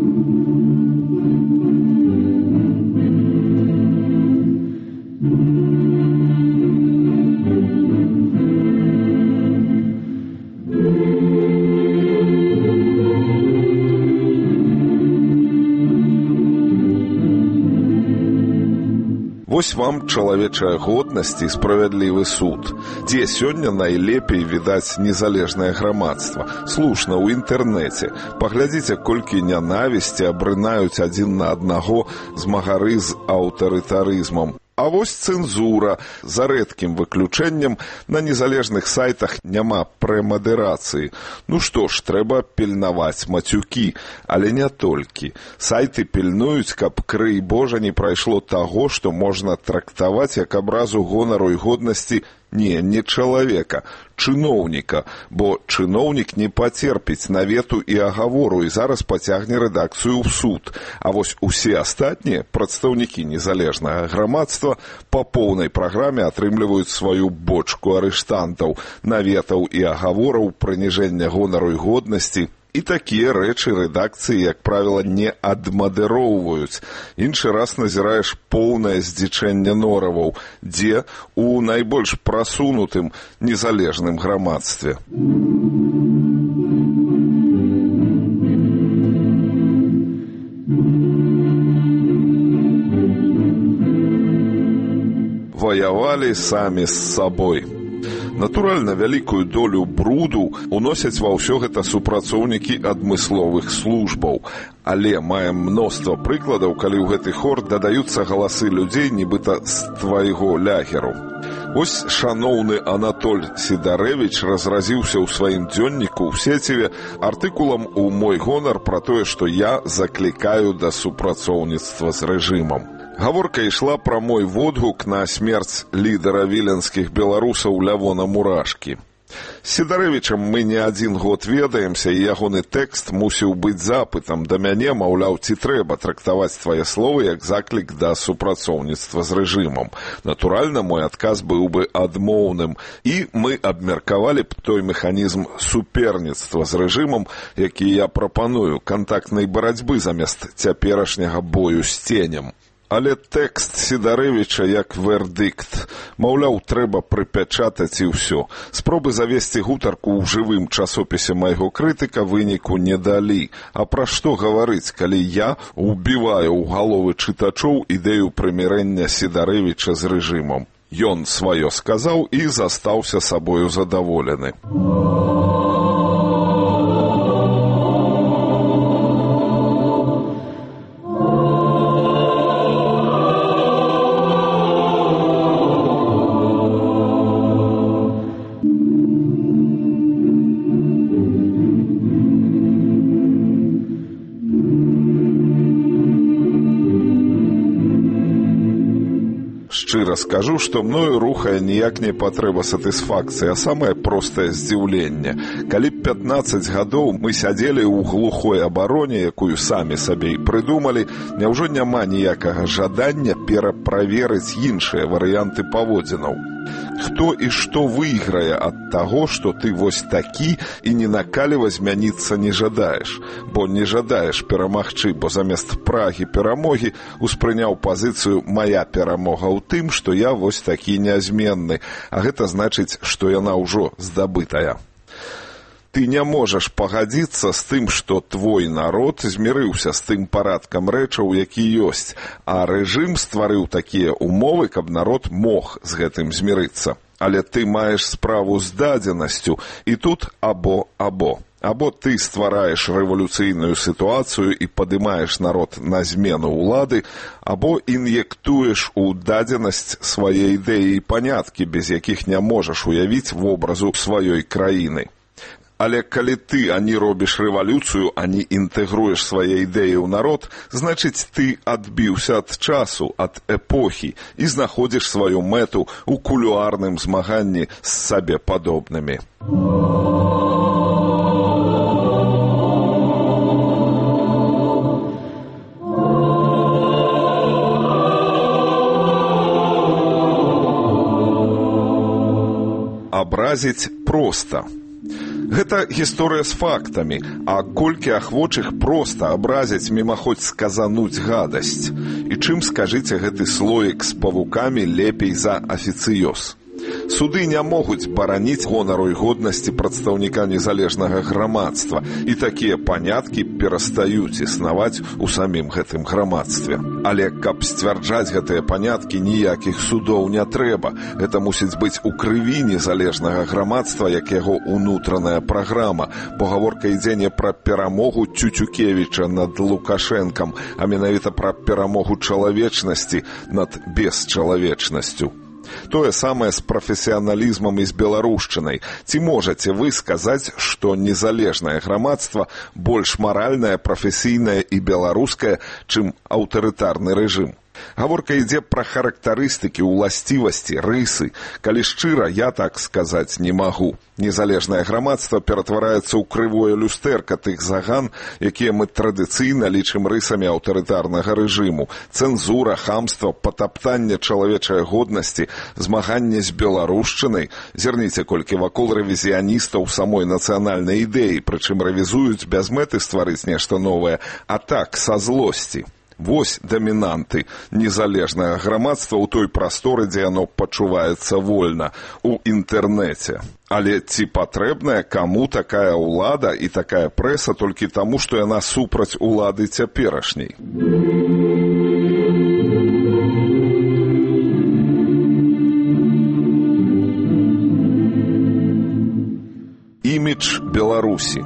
Вось вам чалавечая годнасць і справядлівы суд. Дзе сёння найлепей відаць незалежнае грамадства? Слушна, ў інтэрнэце. Паглядзіце, колькі нянавісці абрынаюць адзін на аднаго змагары з аўтарытарызмам. А вось цэнзура. За рэдкім выключэннем на незалежных сайтах няма прэмадэрацыі. Ну што ж, трэба пільнаваць мацюкі, але не толькі. Сайты пільнуюць, каб, крый Божа, не прайшло таго, што можна трактаваць як абразу гонару і годнасці не, не чалавека, чыноўніка, бо чыноўнік не пацерпіць навету і агавору і зараз пацягне рэдакцыю ў суд. А вось усе астатнія прадстаўнікі незалежнага грамадства па поўнай праграме атрымліваюць сваю бочку арыштантаў, наветаў і агавораў, прыніжэння гонару і годнасці. І такія рэчы рэдакцыі, як правіла, не адмадыроўваюць. Іншы раз назіраеш поўнае здзічэнне нораваў, дзе у найбольш прасунутым незалежным грамадстве. Ваявалі самі з сабой. Натуральна, вялікую долю бруду уносяць ва ўсё гэта супрацоўнікі адмысловых службаў. Але маем мноства прыкладаў, калі ў гэты хор дадаюцца галасы людзей, нібыта з твайго лягеру. Вось шаноўны Анатоль Сідарэвіч разразіўся ў сваім дзённіку ў сеціве артыкулам у мой гонар пра тое, што я заклікаю да супрацоўніцтва з рэжымам. Гаворка ішла пра мой водгук на смерць лідара віленскіх беларусаў Лявона Мурашкі. З Сідарэвічам мы не адзін год ведаемся, і ягоны тэкст мусіў быць запытам да мяне, маўляў, ці трэба трактаваць твае словы як заклік да супрацоўніцтва з рэжымам. Натуральна, мой адказ быў бы адмоўным, і мы абмеркавалі б той механізм суперніцтва з рэжымам, які я прапаную, кантактнай барацьбы замест цяперашняга бою з ценем. Але тэкст Сідарэвіча як вердыкт. Маўляў, трэба прыпячатаць і ўсё. Спробы завесці гутарку ў жывым часопісе майго крытыка выніку не далі. А пра што гаварыць, калі я убіваю ў галовы чытачоў ідэю прымірэння Сідарэвіча з рэжымам? Ён сваё сказаў і застаўся сабою задаволены. Шчыра скажу, што мною рухае ніяк не патрэба сатысфакцыі, а самае простае здзіўленне. Калі б пятнаццаць гадоў мы сядзелі ў глухой абароне, якую самі сабе і прыдумалі, няўжо няма ніякага жадання пераправерыць іншыя варыянты паводзінаў? Хто і што выйграе ад таго, што ты вось такі і ні на каліва змяніцца не жадаеш? Бо не жадаеш перамагчы, бо замест прагі перамогі успрыняў пазіцыю «мая перамога ў тым, што я вось такі нязменны», а гэта значыць, што яна ўжо здабытая. Ты не можаш пагадзіцца з тым, што твой народ змірыўся з тым парадкам рэчаў, які ёсць, а рэжым стварыў такія умовы, каб народ мог з гэтым змірыцца. Але ты маеш справу з дадзенасцю, і тут або-або. Або ты ствараеш рэвалюцыйную сітуацыю і падымаеш народ на змену ўлады, або ін'ектуеш у дадзенасць свае ідэі і паняткі, без якіх не можаш уявіць вобразу сваёй краіны. Але калі ты ані робіш рэвалюцыю, ані інтэгруеш свае ідэі ў народ, значыць, ты адбіўся ад часу, ад эпохі і знаходзіш сваю мэту ў кулуарным змаганні з сабе падобнымі. абразіць проста. Гэта гісторыя з фактамі, а колькі ахвочых проста абразіць мімаходзь сказануць гадасць. І чым, скажыце, гэты слоік з павукамі лепей за афіцыёз? Суды не могуць бараніць гонару і годнасці прадстаўніка незалежнага грамадства, і такія паняткі перастаюць існаваць у самім гэтым грамадстве. Але каб сцвярджаць гэтыя паняткі, ніякіх судоў не трэба. Гэта мусіць быць у крыві незалежнага грамадства, як яго унутраная праграма, бо гаворка ідзе не пра перамогу Тютюкевіча над Лукашэнкам, а менавіта пра перамогу чалавечнасці над бесчалавечнасцю. Тое самае з прафесіяналізмам і з беларушчынай. Ці можаце вы сказаць, што незалежнае грамадства больш маральнае, прафесійнае і беларускае, чым аўтарытарны рэжым? Гаворка ідзе пра характарыстыкі, уласцівасці, рысы. Калі шчыра, я так сказаць не магу. Незалежнае грамадства ператвараецца ў крывое люстэрка тых заган, якія мы традыцыйна лічым рысамі аўтарытарнага рэжыму. Цэнзура, хамства, патаптанне чалавечай годнасці, змаганне з беларушчынай. Зірніце, колькі вакол рэвізіяністаў самой нацыянальнай ідэі, прычым рэвізуюць без мэты стварыць нешта новае, а так, са злосці. Вось дамінанты незалежнага грамадства ў той прасторы, дзе яно пачуваецца вольна, у інтэрнэце. Але ці патрэбная каму такая ўлада і такая прэса толькі таму, што яна супраць улады цяперашняй? Імідж Беларусі.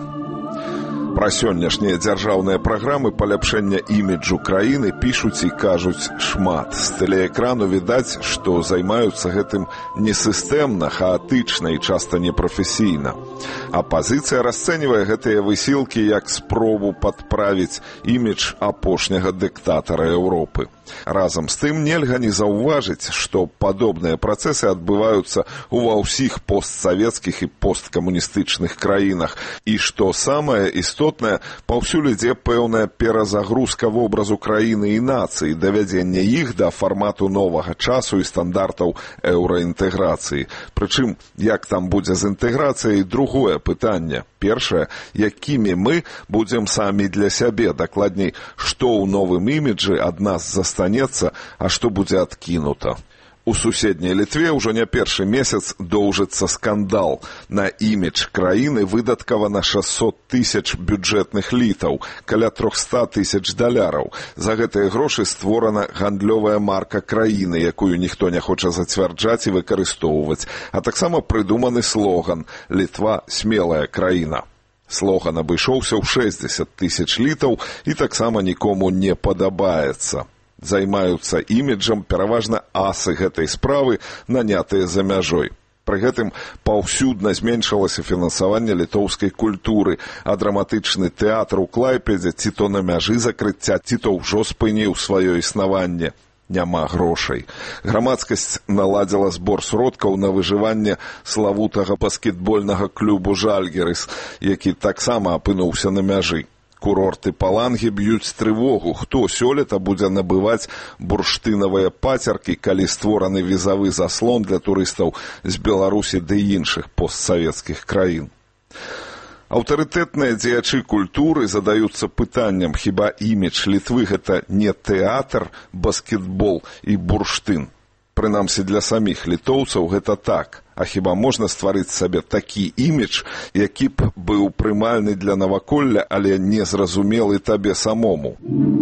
Пра сённяшнія дзяржаўныя праграмы паляпшэння іміджу краіны пішуць і кажуць шмат. З тэлеэкрану відаць, што займаюцца гэтым несістэмна, хаатычна і часта непрафесійна. Апазіцыя расцэньвае гэтыя высілкі як спробу падправіць імідж апошняга дыктатара Еўропы. Разам з тым нельга не заўважыць, што падобныя працэсы адбываюцца ува ўсіх постсавецкіх і посткамуністычных краінах, і што самае істотнае, паўсюль ідзе пэўная перазагрузка вобразу краіны і нацыі, давядзенне іх да фармату новага часу і стандартаў еўраінтэграцыі. Прычым, як там будзе з інтэграцыяй, другое пытанне. Першае, якімі мы будзем самі для сябе, дакладней, што ў новым іміджы ад нас застанецца, а што будзе адкінута. У суседняй Літве ўжо не першы месяц доўжыцца скандал. На імідж краіны выдаткавана шэсцьсот тысяч бюджэтных літаў, каля трохста тысяч даляраў. За гэтыя грошы створана гандлёвая марка краіны, якую ніхто не хоча зацвярджаць і выкарыстоўваць, а таксама прыдуманы слоган «Літва – смелая краіна». Слоган абышоўся ў шэсцьдзесят тысяч літаў і таксама нікому не падабаецца. Займаюцца іміджам пераважна асы гэтай справы, нанятыя за мяжой. Пры гэтым паўсюдна зменшылася фінансаванне літоўскай культуры, а драматычны тэатр у Клайпедзе ці то на мяжы закрыцця, ці то ўжо спыніў сваё існаванне. Няма грошай. Грамадскасць наладзіла збор сродкаў на выжыванне славутага баскетбольнага клубу «Жальгірыс», які таксама апынуўся на мяжы. Курорты Палангі б'юць трывогу, хто сёлета будзе набываць бурштынавыя пацеркі, калі створаны візавы заслон для турыстаў з Беларусі ды іншых постсавецкіх краін. Аўтарытэтныя дзеячы культуры задаюцца пытаннем, хіба імідж Літвы гэта не тэатр, баскетбол і бурштын. Прынамсі для саміх літоўцаў гэта так. А хіба можна стварыць сабе такі імідж, які б быў прымальны для наваколля, але незразумелы табе самому?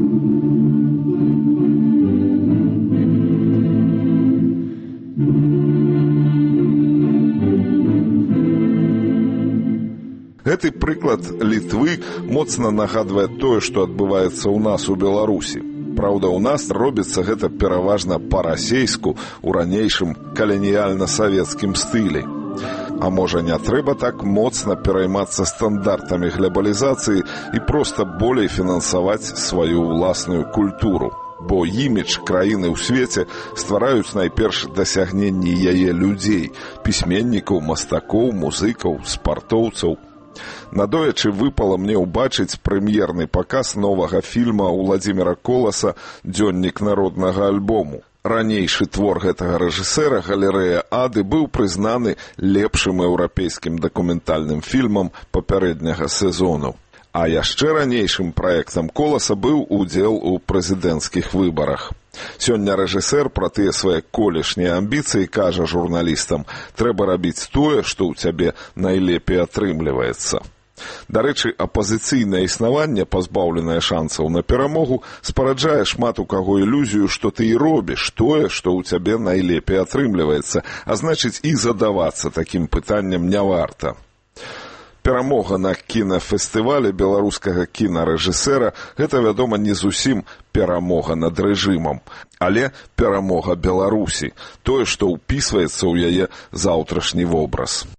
Гэты прыклад Літвы моцна нагадвае тое, што адбываецца ў нас у Беларусі. Праўда, у нас робіцца гэта пераважна па-расейску у ранейшым каланіяльна-савецкім стылі. А можа, не трэба так моцна пераймацца стандартамі глобалізацыі і проста болей фінансаваць сваю ўласную культуру. Бо імідж краіны ў свеце ствараюць найперш дасягненні яе людзей, пісьменнікаў, мастакоў, музыкаў, спартоўцаў. Надоечы выпала мне ўбачыць прэм'ерны паказ новага фільма Уладзіміра Коласа «Дзённік народнага альбому». Ранейшы твор гэтага рэжысэра «Галерэя Ады» быў прызнаны лепшым еўрапейскім дакументальным фільмам папярэдняга сезону. А яшчэ ранейшым праектам «Коласа» быў удзел у прэзідэнцкіх выбарах. Сёння рэжысэр пра тыя свае колішнія амбіцыі кажа журналістам: «Трэба рабіць тое, што ў цябе найлепей атрымліваецца». Дарэчы, апазіцыйнае існаванне, пазбаўленае шансаў на перамогу, спараджае шмат у каго ілюзію, што ты і робіш тое, што ў цябе найлепей атрымліваецца, а значыць і задавацца такім пытанням не варта. Перамога на кінафестывале беларускага кінарэжысэра – гэта, вядома, не зусім перамога над рэжымам, але перамога Беларусі, тое, што ўпісваецца ў яе заўтрашні вобраз.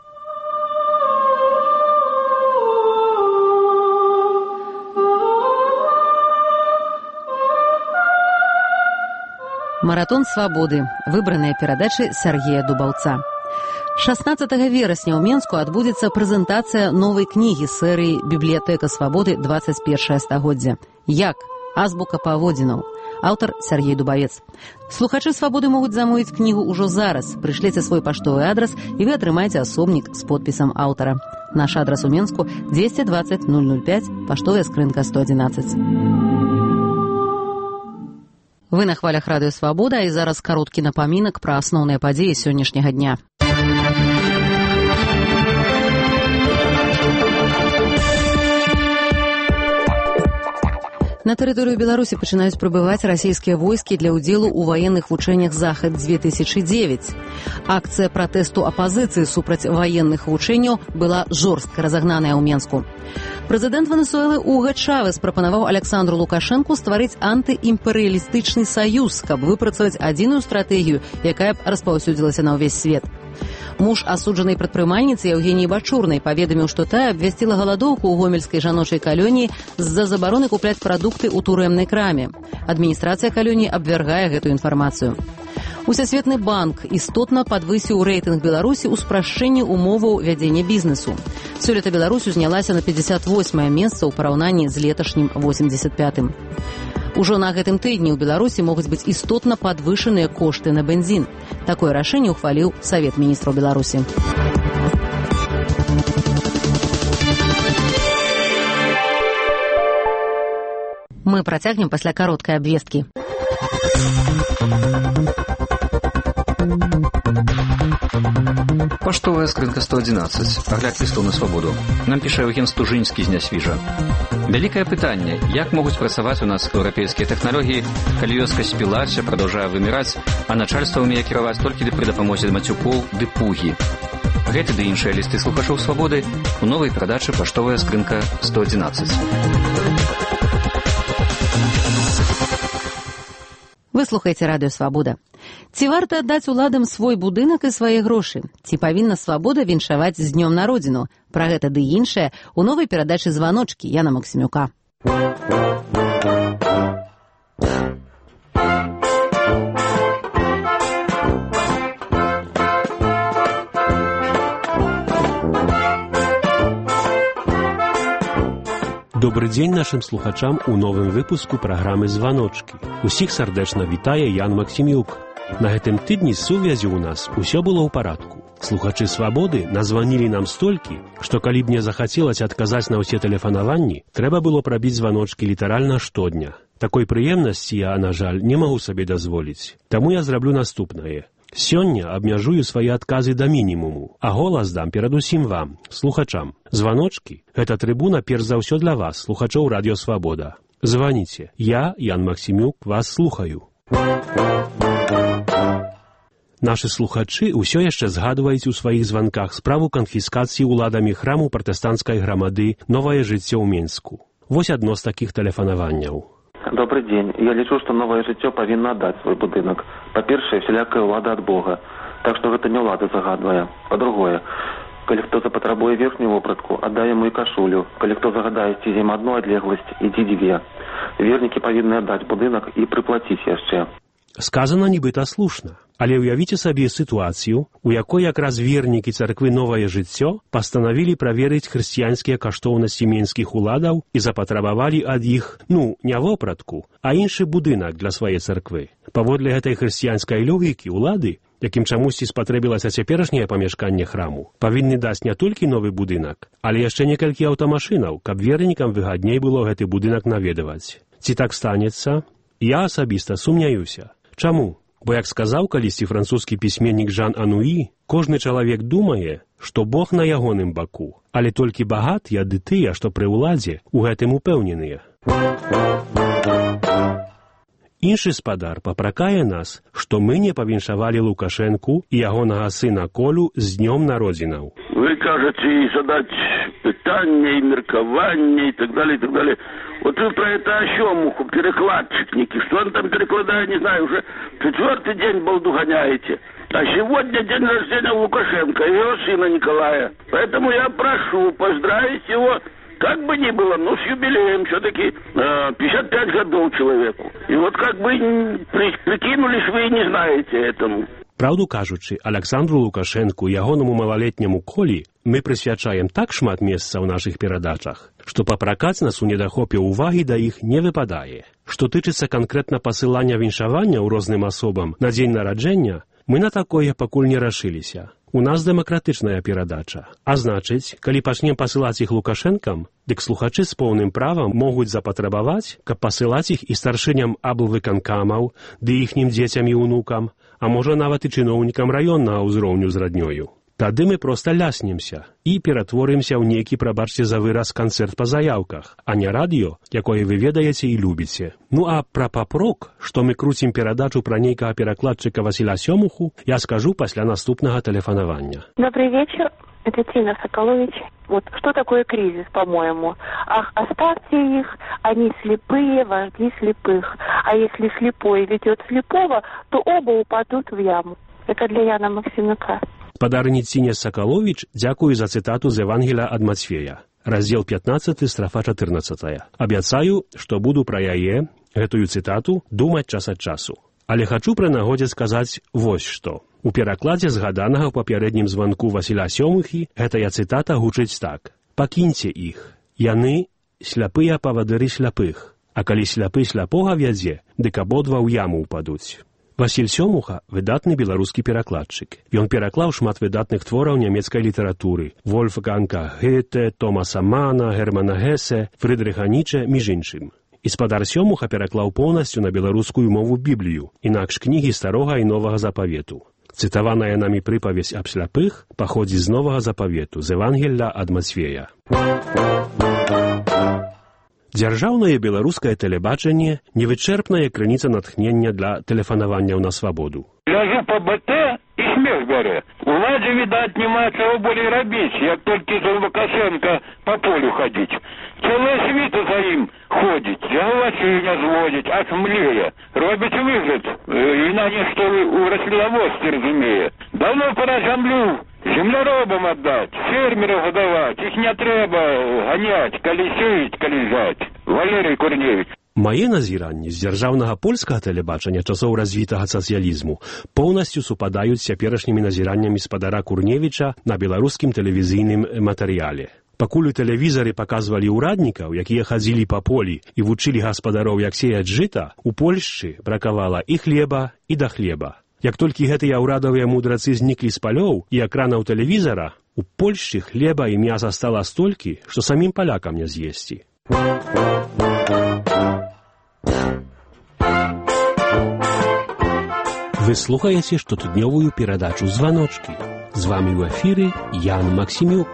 Маратон свабоды. Выбраныя перадачы Сергея Дубаўца. шаснаццатага верасня ў Менску адбудзецца прэзентацыя новай кнігі серыі «Бібліятэка свабоды. дваццаць першае стагоддзе». Як? Азбука паводзінаў. Аўтар Сергей Дубавец. Слухачы свабоды могуць замовіць кнігу ўжо зараз. Прышліце свой паштовы адрас, і вы атрымаеце асобнік з подпісам аўтара. Наш адрас у Менску дзвесце дваццаць нуль нуль пяць, паштовая скрынка сто адзінаццаць. Вы на хвалях радыё «Свабода», і зараз кароткі напамінак пра асноўныя падзеі сённяшняга дня. На тэрыторыю Беларусі пачынаюць прыбываць расійскія войскі для ўдзелу ў ваенных вучэннях «Захад две тысячи девять». Акцыя пратэсту апазіцыі супраць ваенных вучэнняў была жорстка разагнаная ў Менску. Прэзідэнт Венесуэлы Уга Чавес прапанаваў Александру Лукашэнку стварыць антыімперыялістычны саюз, каб выпрацаваць адзіную стратэгію, якая б распаўсюдзілася на ўвесь свет. Муж асуджанай прадпрымальніцы Еўгеніі Бачурнай паведаміў, што тая абвясціла галадоўку ў гомельскай жаночай калоніі з-за забароны купляць прадукты ў турэмнай краме. Адміністрацыя калоніі абвяргае гэтую інфармацыю. Усесветны банк істотна падвысіў рэйтынг Беларусі ў спрашчэнні умоваў вядзення бізнесу. Сёлета Беларусь узнялася на пятьдесят восьмае месца ў параўнанні з леташнім восемьдесят пятым. Ужо на гэтым тыдні ў Беларусі могуць быць істотна падвышаныя кошты на бензін. Такое рашэнне ухваліў Савет міністраў Беларусі. Мы працягнем пасля кароткай абвесткі. Паштовая скрынка сто адзінаццаць. Агляд лістоў на свабоду. Нам піша Еўген Стужынскі з Нясвіжа. Вялікае пытанне, як могуць працаваць у нас еўрапейскія тэхналогіі, калі вёска спілася, прадаўжае выміраць, а начальства ўмее кіраваць толькі пры дапамозе мацюкоў ды пугі. Гэты ды іншыя лісты слухачоў свабоды у новай перадачы «Паштовая скрынка сто адзінаццаць». Вы слухаеце радыё «Свабода». Ці варта аддаць уладам свой будынак і свае грошы? Ці павінна свабода віншаваць з днём народзіну? Пра гэта ды іншае у новай перадачы «Званочкі» Яна Максімюка. Добры дзень нашым слухачам у новым выпуску праграмы «Званочкі». Усіх сардэчна вітае Ян Максімюк. На гэтым тыдні з сувязі ў нас усё было ў парадку. Слухачы свабоды названілі нам столькі, што калі б мне захацелася адказаць на ўсе тэлефанаванні, трэба было прабіць званочкі літаральна штодня. Такой прыемнасці я, на жаль, не магу сабе дазволіць. Таму я зраблю наступнае. Сёння абмяжую свае адказы да мінімуму, а голас дам перадусім вам, слухачам. Званочкі – гэта трыбуна перш за ўсё для вас, слухачоў радыё «Свабода». Званіце. Я, Ян Максімюк, вас слухаю. Нашы слухачы ўсё яшчэ згадваюць у сваіх званках справу канфіскацыі ўладамі храму пратэстанцкай грамады «Новае жыццё» ў Менску. Вось адно з такіх тэлефанаванняў. Добрый день. Я лічу, што новае жыццё павінна аддаць свой будынак. Па-першае, всялякая ўлада ад Бога. Так што гэта не ўлада загадвае. Па-другое, калі хто запатрабуе верхнюю вопратку, аддай яму і кашулю. Калі хто загадае ісці зім адну адлегласць, ідзі дзве. Вернікі павінны аддаць будынак і прыплаціць яшчэ. Сказана нібыта слушна. Але ўявіце сабе сітуацыю, у якой якраз вернікі царквы «Новае жыццё» пастанавілі праверыць хрысціянскія каштоўнасці менскіх уладаў і запатрабавалі ад іх, ну, не вопратку, а іншы будынак для свае царквы. Паводле гэтай хрысціянскай логікі улады, якім чамусьці спатрэбілася цяперашняе памяшканне храму, павінны даць не толькі новы будынак, але яшчэ некалькі аўтамашынаў, каб вернікам выгадней было гэты будынак наведаваць. Ці так станецца? Я асабіста сумняюся. Чаму? Бо, як сказаў калісьці французскі пісьменнік Жан Ануі, кожны чалавек думае, што Бог на ягоным баку, але толькі багатыя ды тыя, што пры ўладзе, у гэтым упэўненыя. Іншы спадар папракае нас, што мы не павіншавалі Лукашэнку і ягонага сына Колю з днём народзінаў. Вы кажаце і задаць пытанне, і меркаванне, і так далее, і так далее. Вот вы про это о Сёмуху, перекладчики, что он там перекладает, не знаю, уже четвертый день балду гоняете. А сегодня день рождения Лукашенко и его сына Николая. Поэтому я прошу поздравить его, как бы ни было, ну, с юбилеем все-таки э, пятьдесят пять годов человеку. И вот как бы при, прикинулись вы и не знаете этому. Праўду кажучы, Александру Лукашэнку і ягонаму малалетняму Колі мы прысвячаем так шмат месца ў нашых перадачах, што папракаць нас у недахопе ўвагі да іх не выпадае. Што тычыцца канкрэтна пасылання віншавання ў розным асобам на дзень нараджэння, мы на такое пакуль не рашыліся. У нас дэмакратычная перадача. А значыць, калі пачнем пасылаць іх Лукашэнкам, дык слухачы з поўным правам могуць запатрабаваць, каб пасылаць іх і старшыням аблвыканкамаў, ды іхнім дзецям і ўнукам, а можа нават і чыноўнікам раённага ўзроўню з раднёю. Тады мы проста ляснемся і ператворымся ў нейкі, прабачце за выраз, канцэрт па заяўках, а не радыё, якое вы ведаеце і любіце. Ну а пра папрок, што мы круцім перадачу пра нейкага перакладчыка Васіля Сёмуху, я скажу пасля наступнага тэлефанавання. Добрый вечер, это Тина Соколович. Вот что такое кризис, по-моему? Ах, оставьте их, они слепые, вожди слепых. А если слепой ведет слепого, то оба упадут в яму. Это для Яна Максимюка. Спадарыня Ціня Сакаловіч, дзякую за цытату з Евангелія ад Мацфея. Раздзел пятнадцаты, страфа чатырнаццатая. Абяцаю, што буду пра яе, гэтую цытату, думаць час ад часу. Але хачу пры нагодзе сказаць вось што. У перакладзе згаданага ў папярэднім званку Васіля Сёмухі гэтая цытата гучыць так. «Пакіньце іх. Яны сляпыя павадыры сляпых. А калі сляпы сляпога вядзе, дык абодва ў яму ўпадуць». Васіль Сёмуха – выдатны беларускі перакладчык. Ён пераклаў шмат выдатных твораў нямецкай літаратуры – Вольфганга Гёте, Томаса Мана, Германа Гесе, Фрыдрыха Нічэ, між іншым. І спадар Сёмуха пераклаў поўнасцю на беларускую мову Біблію, інакш кнігі Старога і Новага Запавету. Цытаваная намі прыпавесць аб сляпых паходзіць з Новага Запавету, з Евангелля ад Мацфея. Дзяржаўнае беларускае тэлебачанне – невычэрпная крыніца натхнення для тэлефанаванняў на свабоду. Ляжу по БТ и смех бярэ. Уладзе, відаць, няма чаго болей рабіць, як толькі за Лукашенко по полю ходить. Цэлая світа за ім ходить, галасы не зводить, аж млее. Робіць выгляд, і на нешто у раслінаводстве разумее. Давно пора зямлю земляробам аддаць, фермераў гадаваць, іх не трэба ганяць, калі сеять, калі жаць. Валерий Корневич. Мае назіранні з дзяржаўнага польскага тэлебачання часоў развітага сацыялізму поўнасцю супадаюць з цяперашнімі назіраннямі спадара Курневіча на беларускім тэлевізійным матэрыяле. Пакуль у тэлевізары паказвалі ўраднікаў, якія хадзілі па полі і вучылі гаспадароў, як сеяць жыта, у Польшчы бракавала і хлеба, і да хлеба. Як толькі гэтыя ўрадавыя мудрацы зніклі з палёў і экранаў тэлевізара, у Польшчы хлеба і мяса стала столькі, што самім палякам не з'есці. Вы слухаеце штотыднёвую перадачу «Званочкі». З вамі ў эфіры Ян Максімюк.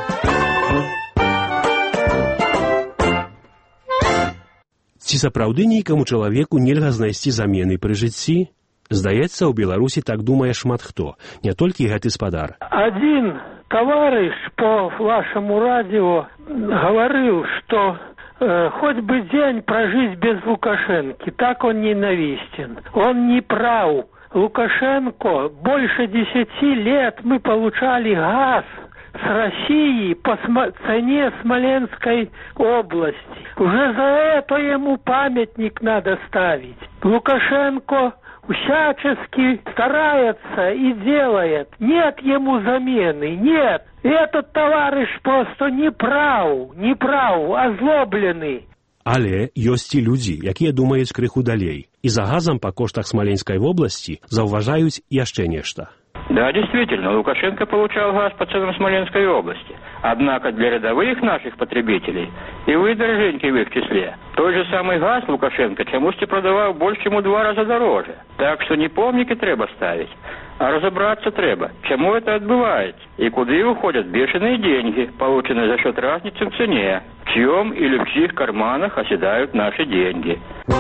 Ці сапраўды нейкаму чалавеку нельга знайсці замены пры жыцці? Здаецца, у Беларусі так думае шмат хто, не толькі гэты спадар. Один товарищ по вашему радио говорил, что э, хоть бы день прожить без Лукашенко, так он ненавистен. Он не прав. Лукашенко, больше десяти лет мы получали газ с России по цене Смоленской области. Уже за это ему памятник надо ставить. Лукашенко всячески старается и делает. Нет ему замены, нет. Этот товарищ просто не прав, не прав, озлобленный. Але ёсць і людзі, якія думаюць крыху далей. І за газам па коштах Смоленской области заўважаюць яшчэ нешта. Да, действительно, Лукашенко получал газ по ценам Смоленской области. Однако для рядовых наших потребителей, и вы, дороженьки, в их числе, тот же самый газ Лукашенко чомусь продавал больше, чем у два раза дороже. Так что не помники треба ставить, а разобраться треба, чему это отбывается, и куда уходят бешеные деньги, полученные за счет разницы в цене, в чьем или в чьих карманах оседают наши деньги.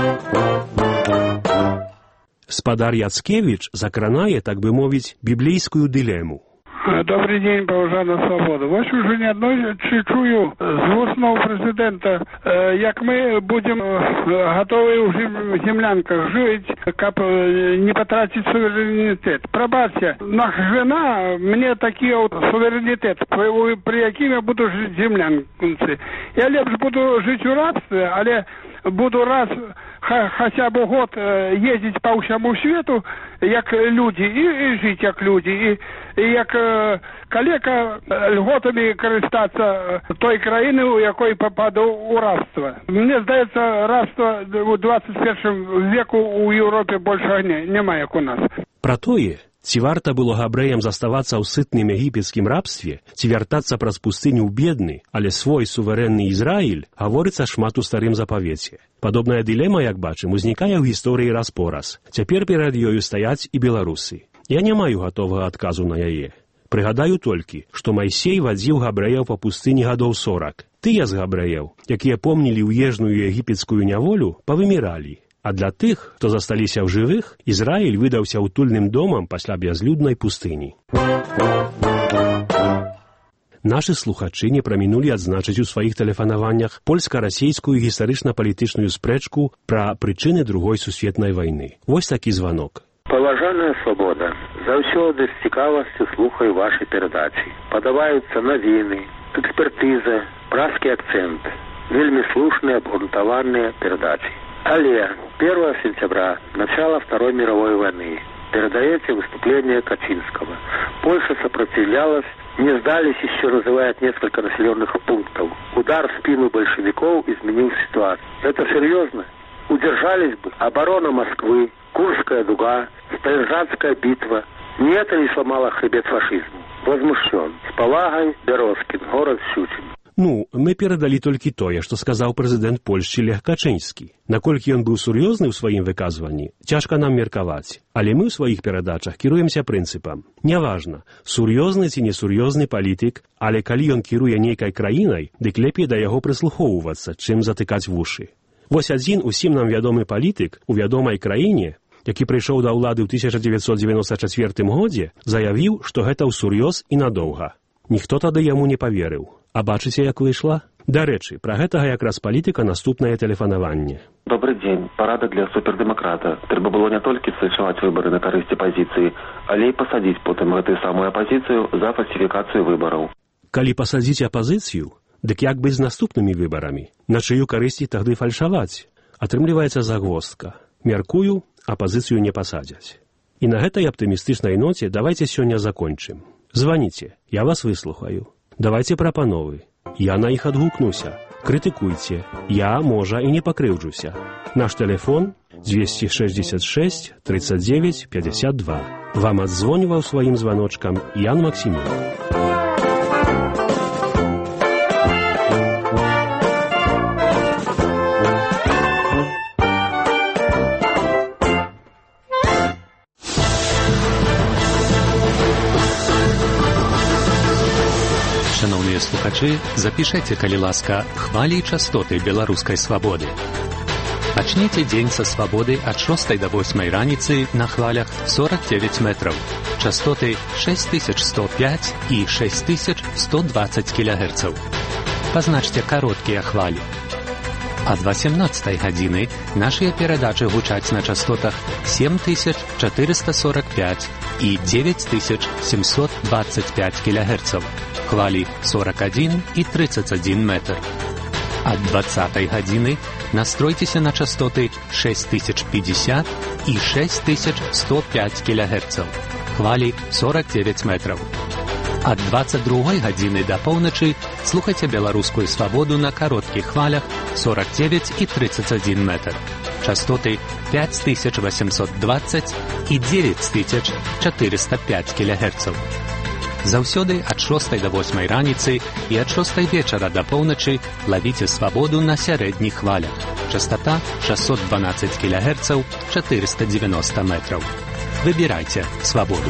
Спадар Яцкевич закранае, так бы мовіць, біблейскую дилему. Добрый день, паважана свобода. Вось уже не одной чую з вусного президента, як мы будем готовы в землянках жить, как не потратить суверенитет. Пробачьте, наша жена мне такие вот суверенитет, при, при яким я буду жить в землянке. Я лепше буду жить в рабстве, але буду раз хотя бы год ездить по всему свету, як люди, и, и жить як люди, и, и як калека льготами користаться той країни, у якої попаду у рабство. Мне здається, рабство у двадцять першому веку у Європі більше не, немає, як у нас. Пра тое, ці варта было габрэям заставацца ў сытным егіпецкім рабстве, ці вяртацца праз пустыню ў бедны, але свой суверэнны Ізраіль, гаворыцца шмат у старым запавеце. Падобная дылема, як бачым, узнікае ў гісторыі раз-пораз. Цяпер перад ёю стаяць і беларусы. Я не маю гатовага адказу на яе. Прыгадаю толькі, што Майсей вадзіў габрэяў па пустыні гадоў сорак. Тыя з габрэяў, якія помнілі ўежную егіпецкую няволю, павыміралі. А для тых, хто засталіся ў жывых, Ізраіль выдаўся утульным домам пасля бязлюднай пустыні. Нашы слухачы не прамінулі адзначыць у сваіх тэлефанаваннях польска-расейскую гістарычна-палітычную спрэчку пра прычыны другой сусветнай вайны. Вось такі званок. Паважаная свабода, заўсёды з цікавасцю слухаю вашы перадачы. Падабаюцца навіны, экспертыза, празкі акцэнт. Вельмі слушныя, абгрунтаваныя перадачы. Але первого сентября, начало Второй мировой войны, передаете выступление Качинского. Польша сопротивлялась, не сдались еще, называют несколько населенных пунктов. Удар в спину большевиков изменил ситуацию. Это серьезно? Удержались бы оборона Москвы, Курская дуга, Сталинградская битва. Не это ли сломало хребет фашизму? Возмущен. С повагой, Березкин, город Щучин. Ну, мы перадалі толькі тое, што сказаў прэзідэнт Польшчы Лех Качынскі. Наколькі ён быў сур'ёзны ў сваім выказванні, цяжка нам меркаваць. Але мы ў сваіх перадачах кіруемся прынцыпам. Няважна, сур'ёзны ці несур'ёзны палітык, але калі ён кіруе нейкай краінай, дык лепей да яго прыслухоўвацца, чым затыкаць вушы. Вось адзін усім нам вядомы палітык у вядомай краіне, які прыйшоў да ўлады ў тысяча дзевяцьсот дзевяноста чацвёртым годзе, заявіў, што гэта ўсур'ёз і надоўга. Ніхто тады яму не паверыў. А бачыце, як выйшла? Дарэчы, пра гэтага якраз палітыка наступнае тэлефанаванне. Добрый дзень. Парада для супердэмакрата. Трэба было не толькі сфальшаваць выбары на карысць апазіцыі, але і пасадзіць потым гэтую самую апазіцыю за фальсіфікацыю выбараў. Калі пасадзіць апазіцыю, дык як быць з наступнымі выбарамі? На чыю карысць тагды фальшаваць? Атрымліваецца загвоздка. Мяркую, апазіцыю не пасадзяць. І на гэтай аптымістычнай ноце давайце сёння закончым. Званіце, я вас выслухаю. Давайте прапановы. Я на іх адгукнуся. Крытыкуйце. Я, можа, і не пакрыўджуся. Наш тэлефон двести шестьдесят шесть тридцать девять пятьдесят два. Вам адзвоніваў сваім званочкам Ян Максимов. Шановныя слухачы, запішайце, калі ласка, хвалі і частоты беларускай свабоды. Пачніце дзень са свабоды ад шостай да восьмай раніцы на хвалях сорок девять метраў. Частоты шесть тысяч сто пять і шесть тысяч сто двадцать кілогерцаў. Пазначце кароткія хвалі. Ад восемнадцатай гадзіны нашыя перадачы гучаць на частотах семь тысяч четыреста сорок пять і девять тысяч семьсот двадцать пять кілогерцаў. Хвали сорок один и тридцать один метр. Ад дваццатай гадзіны настройцеся на частоты шэсць тысяч пятьдесят і шэсць тысяч сто пять кілогерцаў. Хвалі сорок девять метраў. Ад дваццаць другой гадзіны да поўначы слухайце беларускую свабоду на кароткіх хвалях сорок девять і тридцать один метр. Частоты пять тысяч восемьсот двадцать і девять тысяч четыреста пять кілогерцаў. Заўсёды ад шостай да восьмай раніцы і ад шостай вечара да поўначы лавіце свабоду на сярэдніх хвалях. Частота шестьсот двенадцать кілогерцаў, четыреста девяносто метраў. Выбірайце свабоду.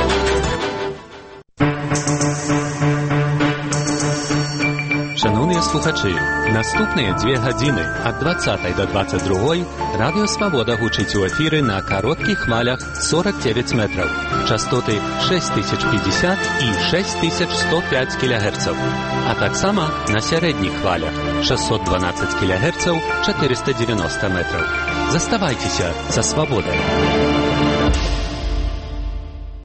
Шановныя слухачы, наступныя дзве гадзіны ад дваццатай да дваццаць другой радыё Свабода гучыць у эфіры на кароткіх хвалях сорок девять метраў, частоты шесть тысяч пятьдесят і шесть тысяч сто пять кілогерцаў, а таксама на сярэдніх хвалях шестьсот двенадцать кілогерцаў, четыреста девяносто метраў. Заставайцеся са Свабодай.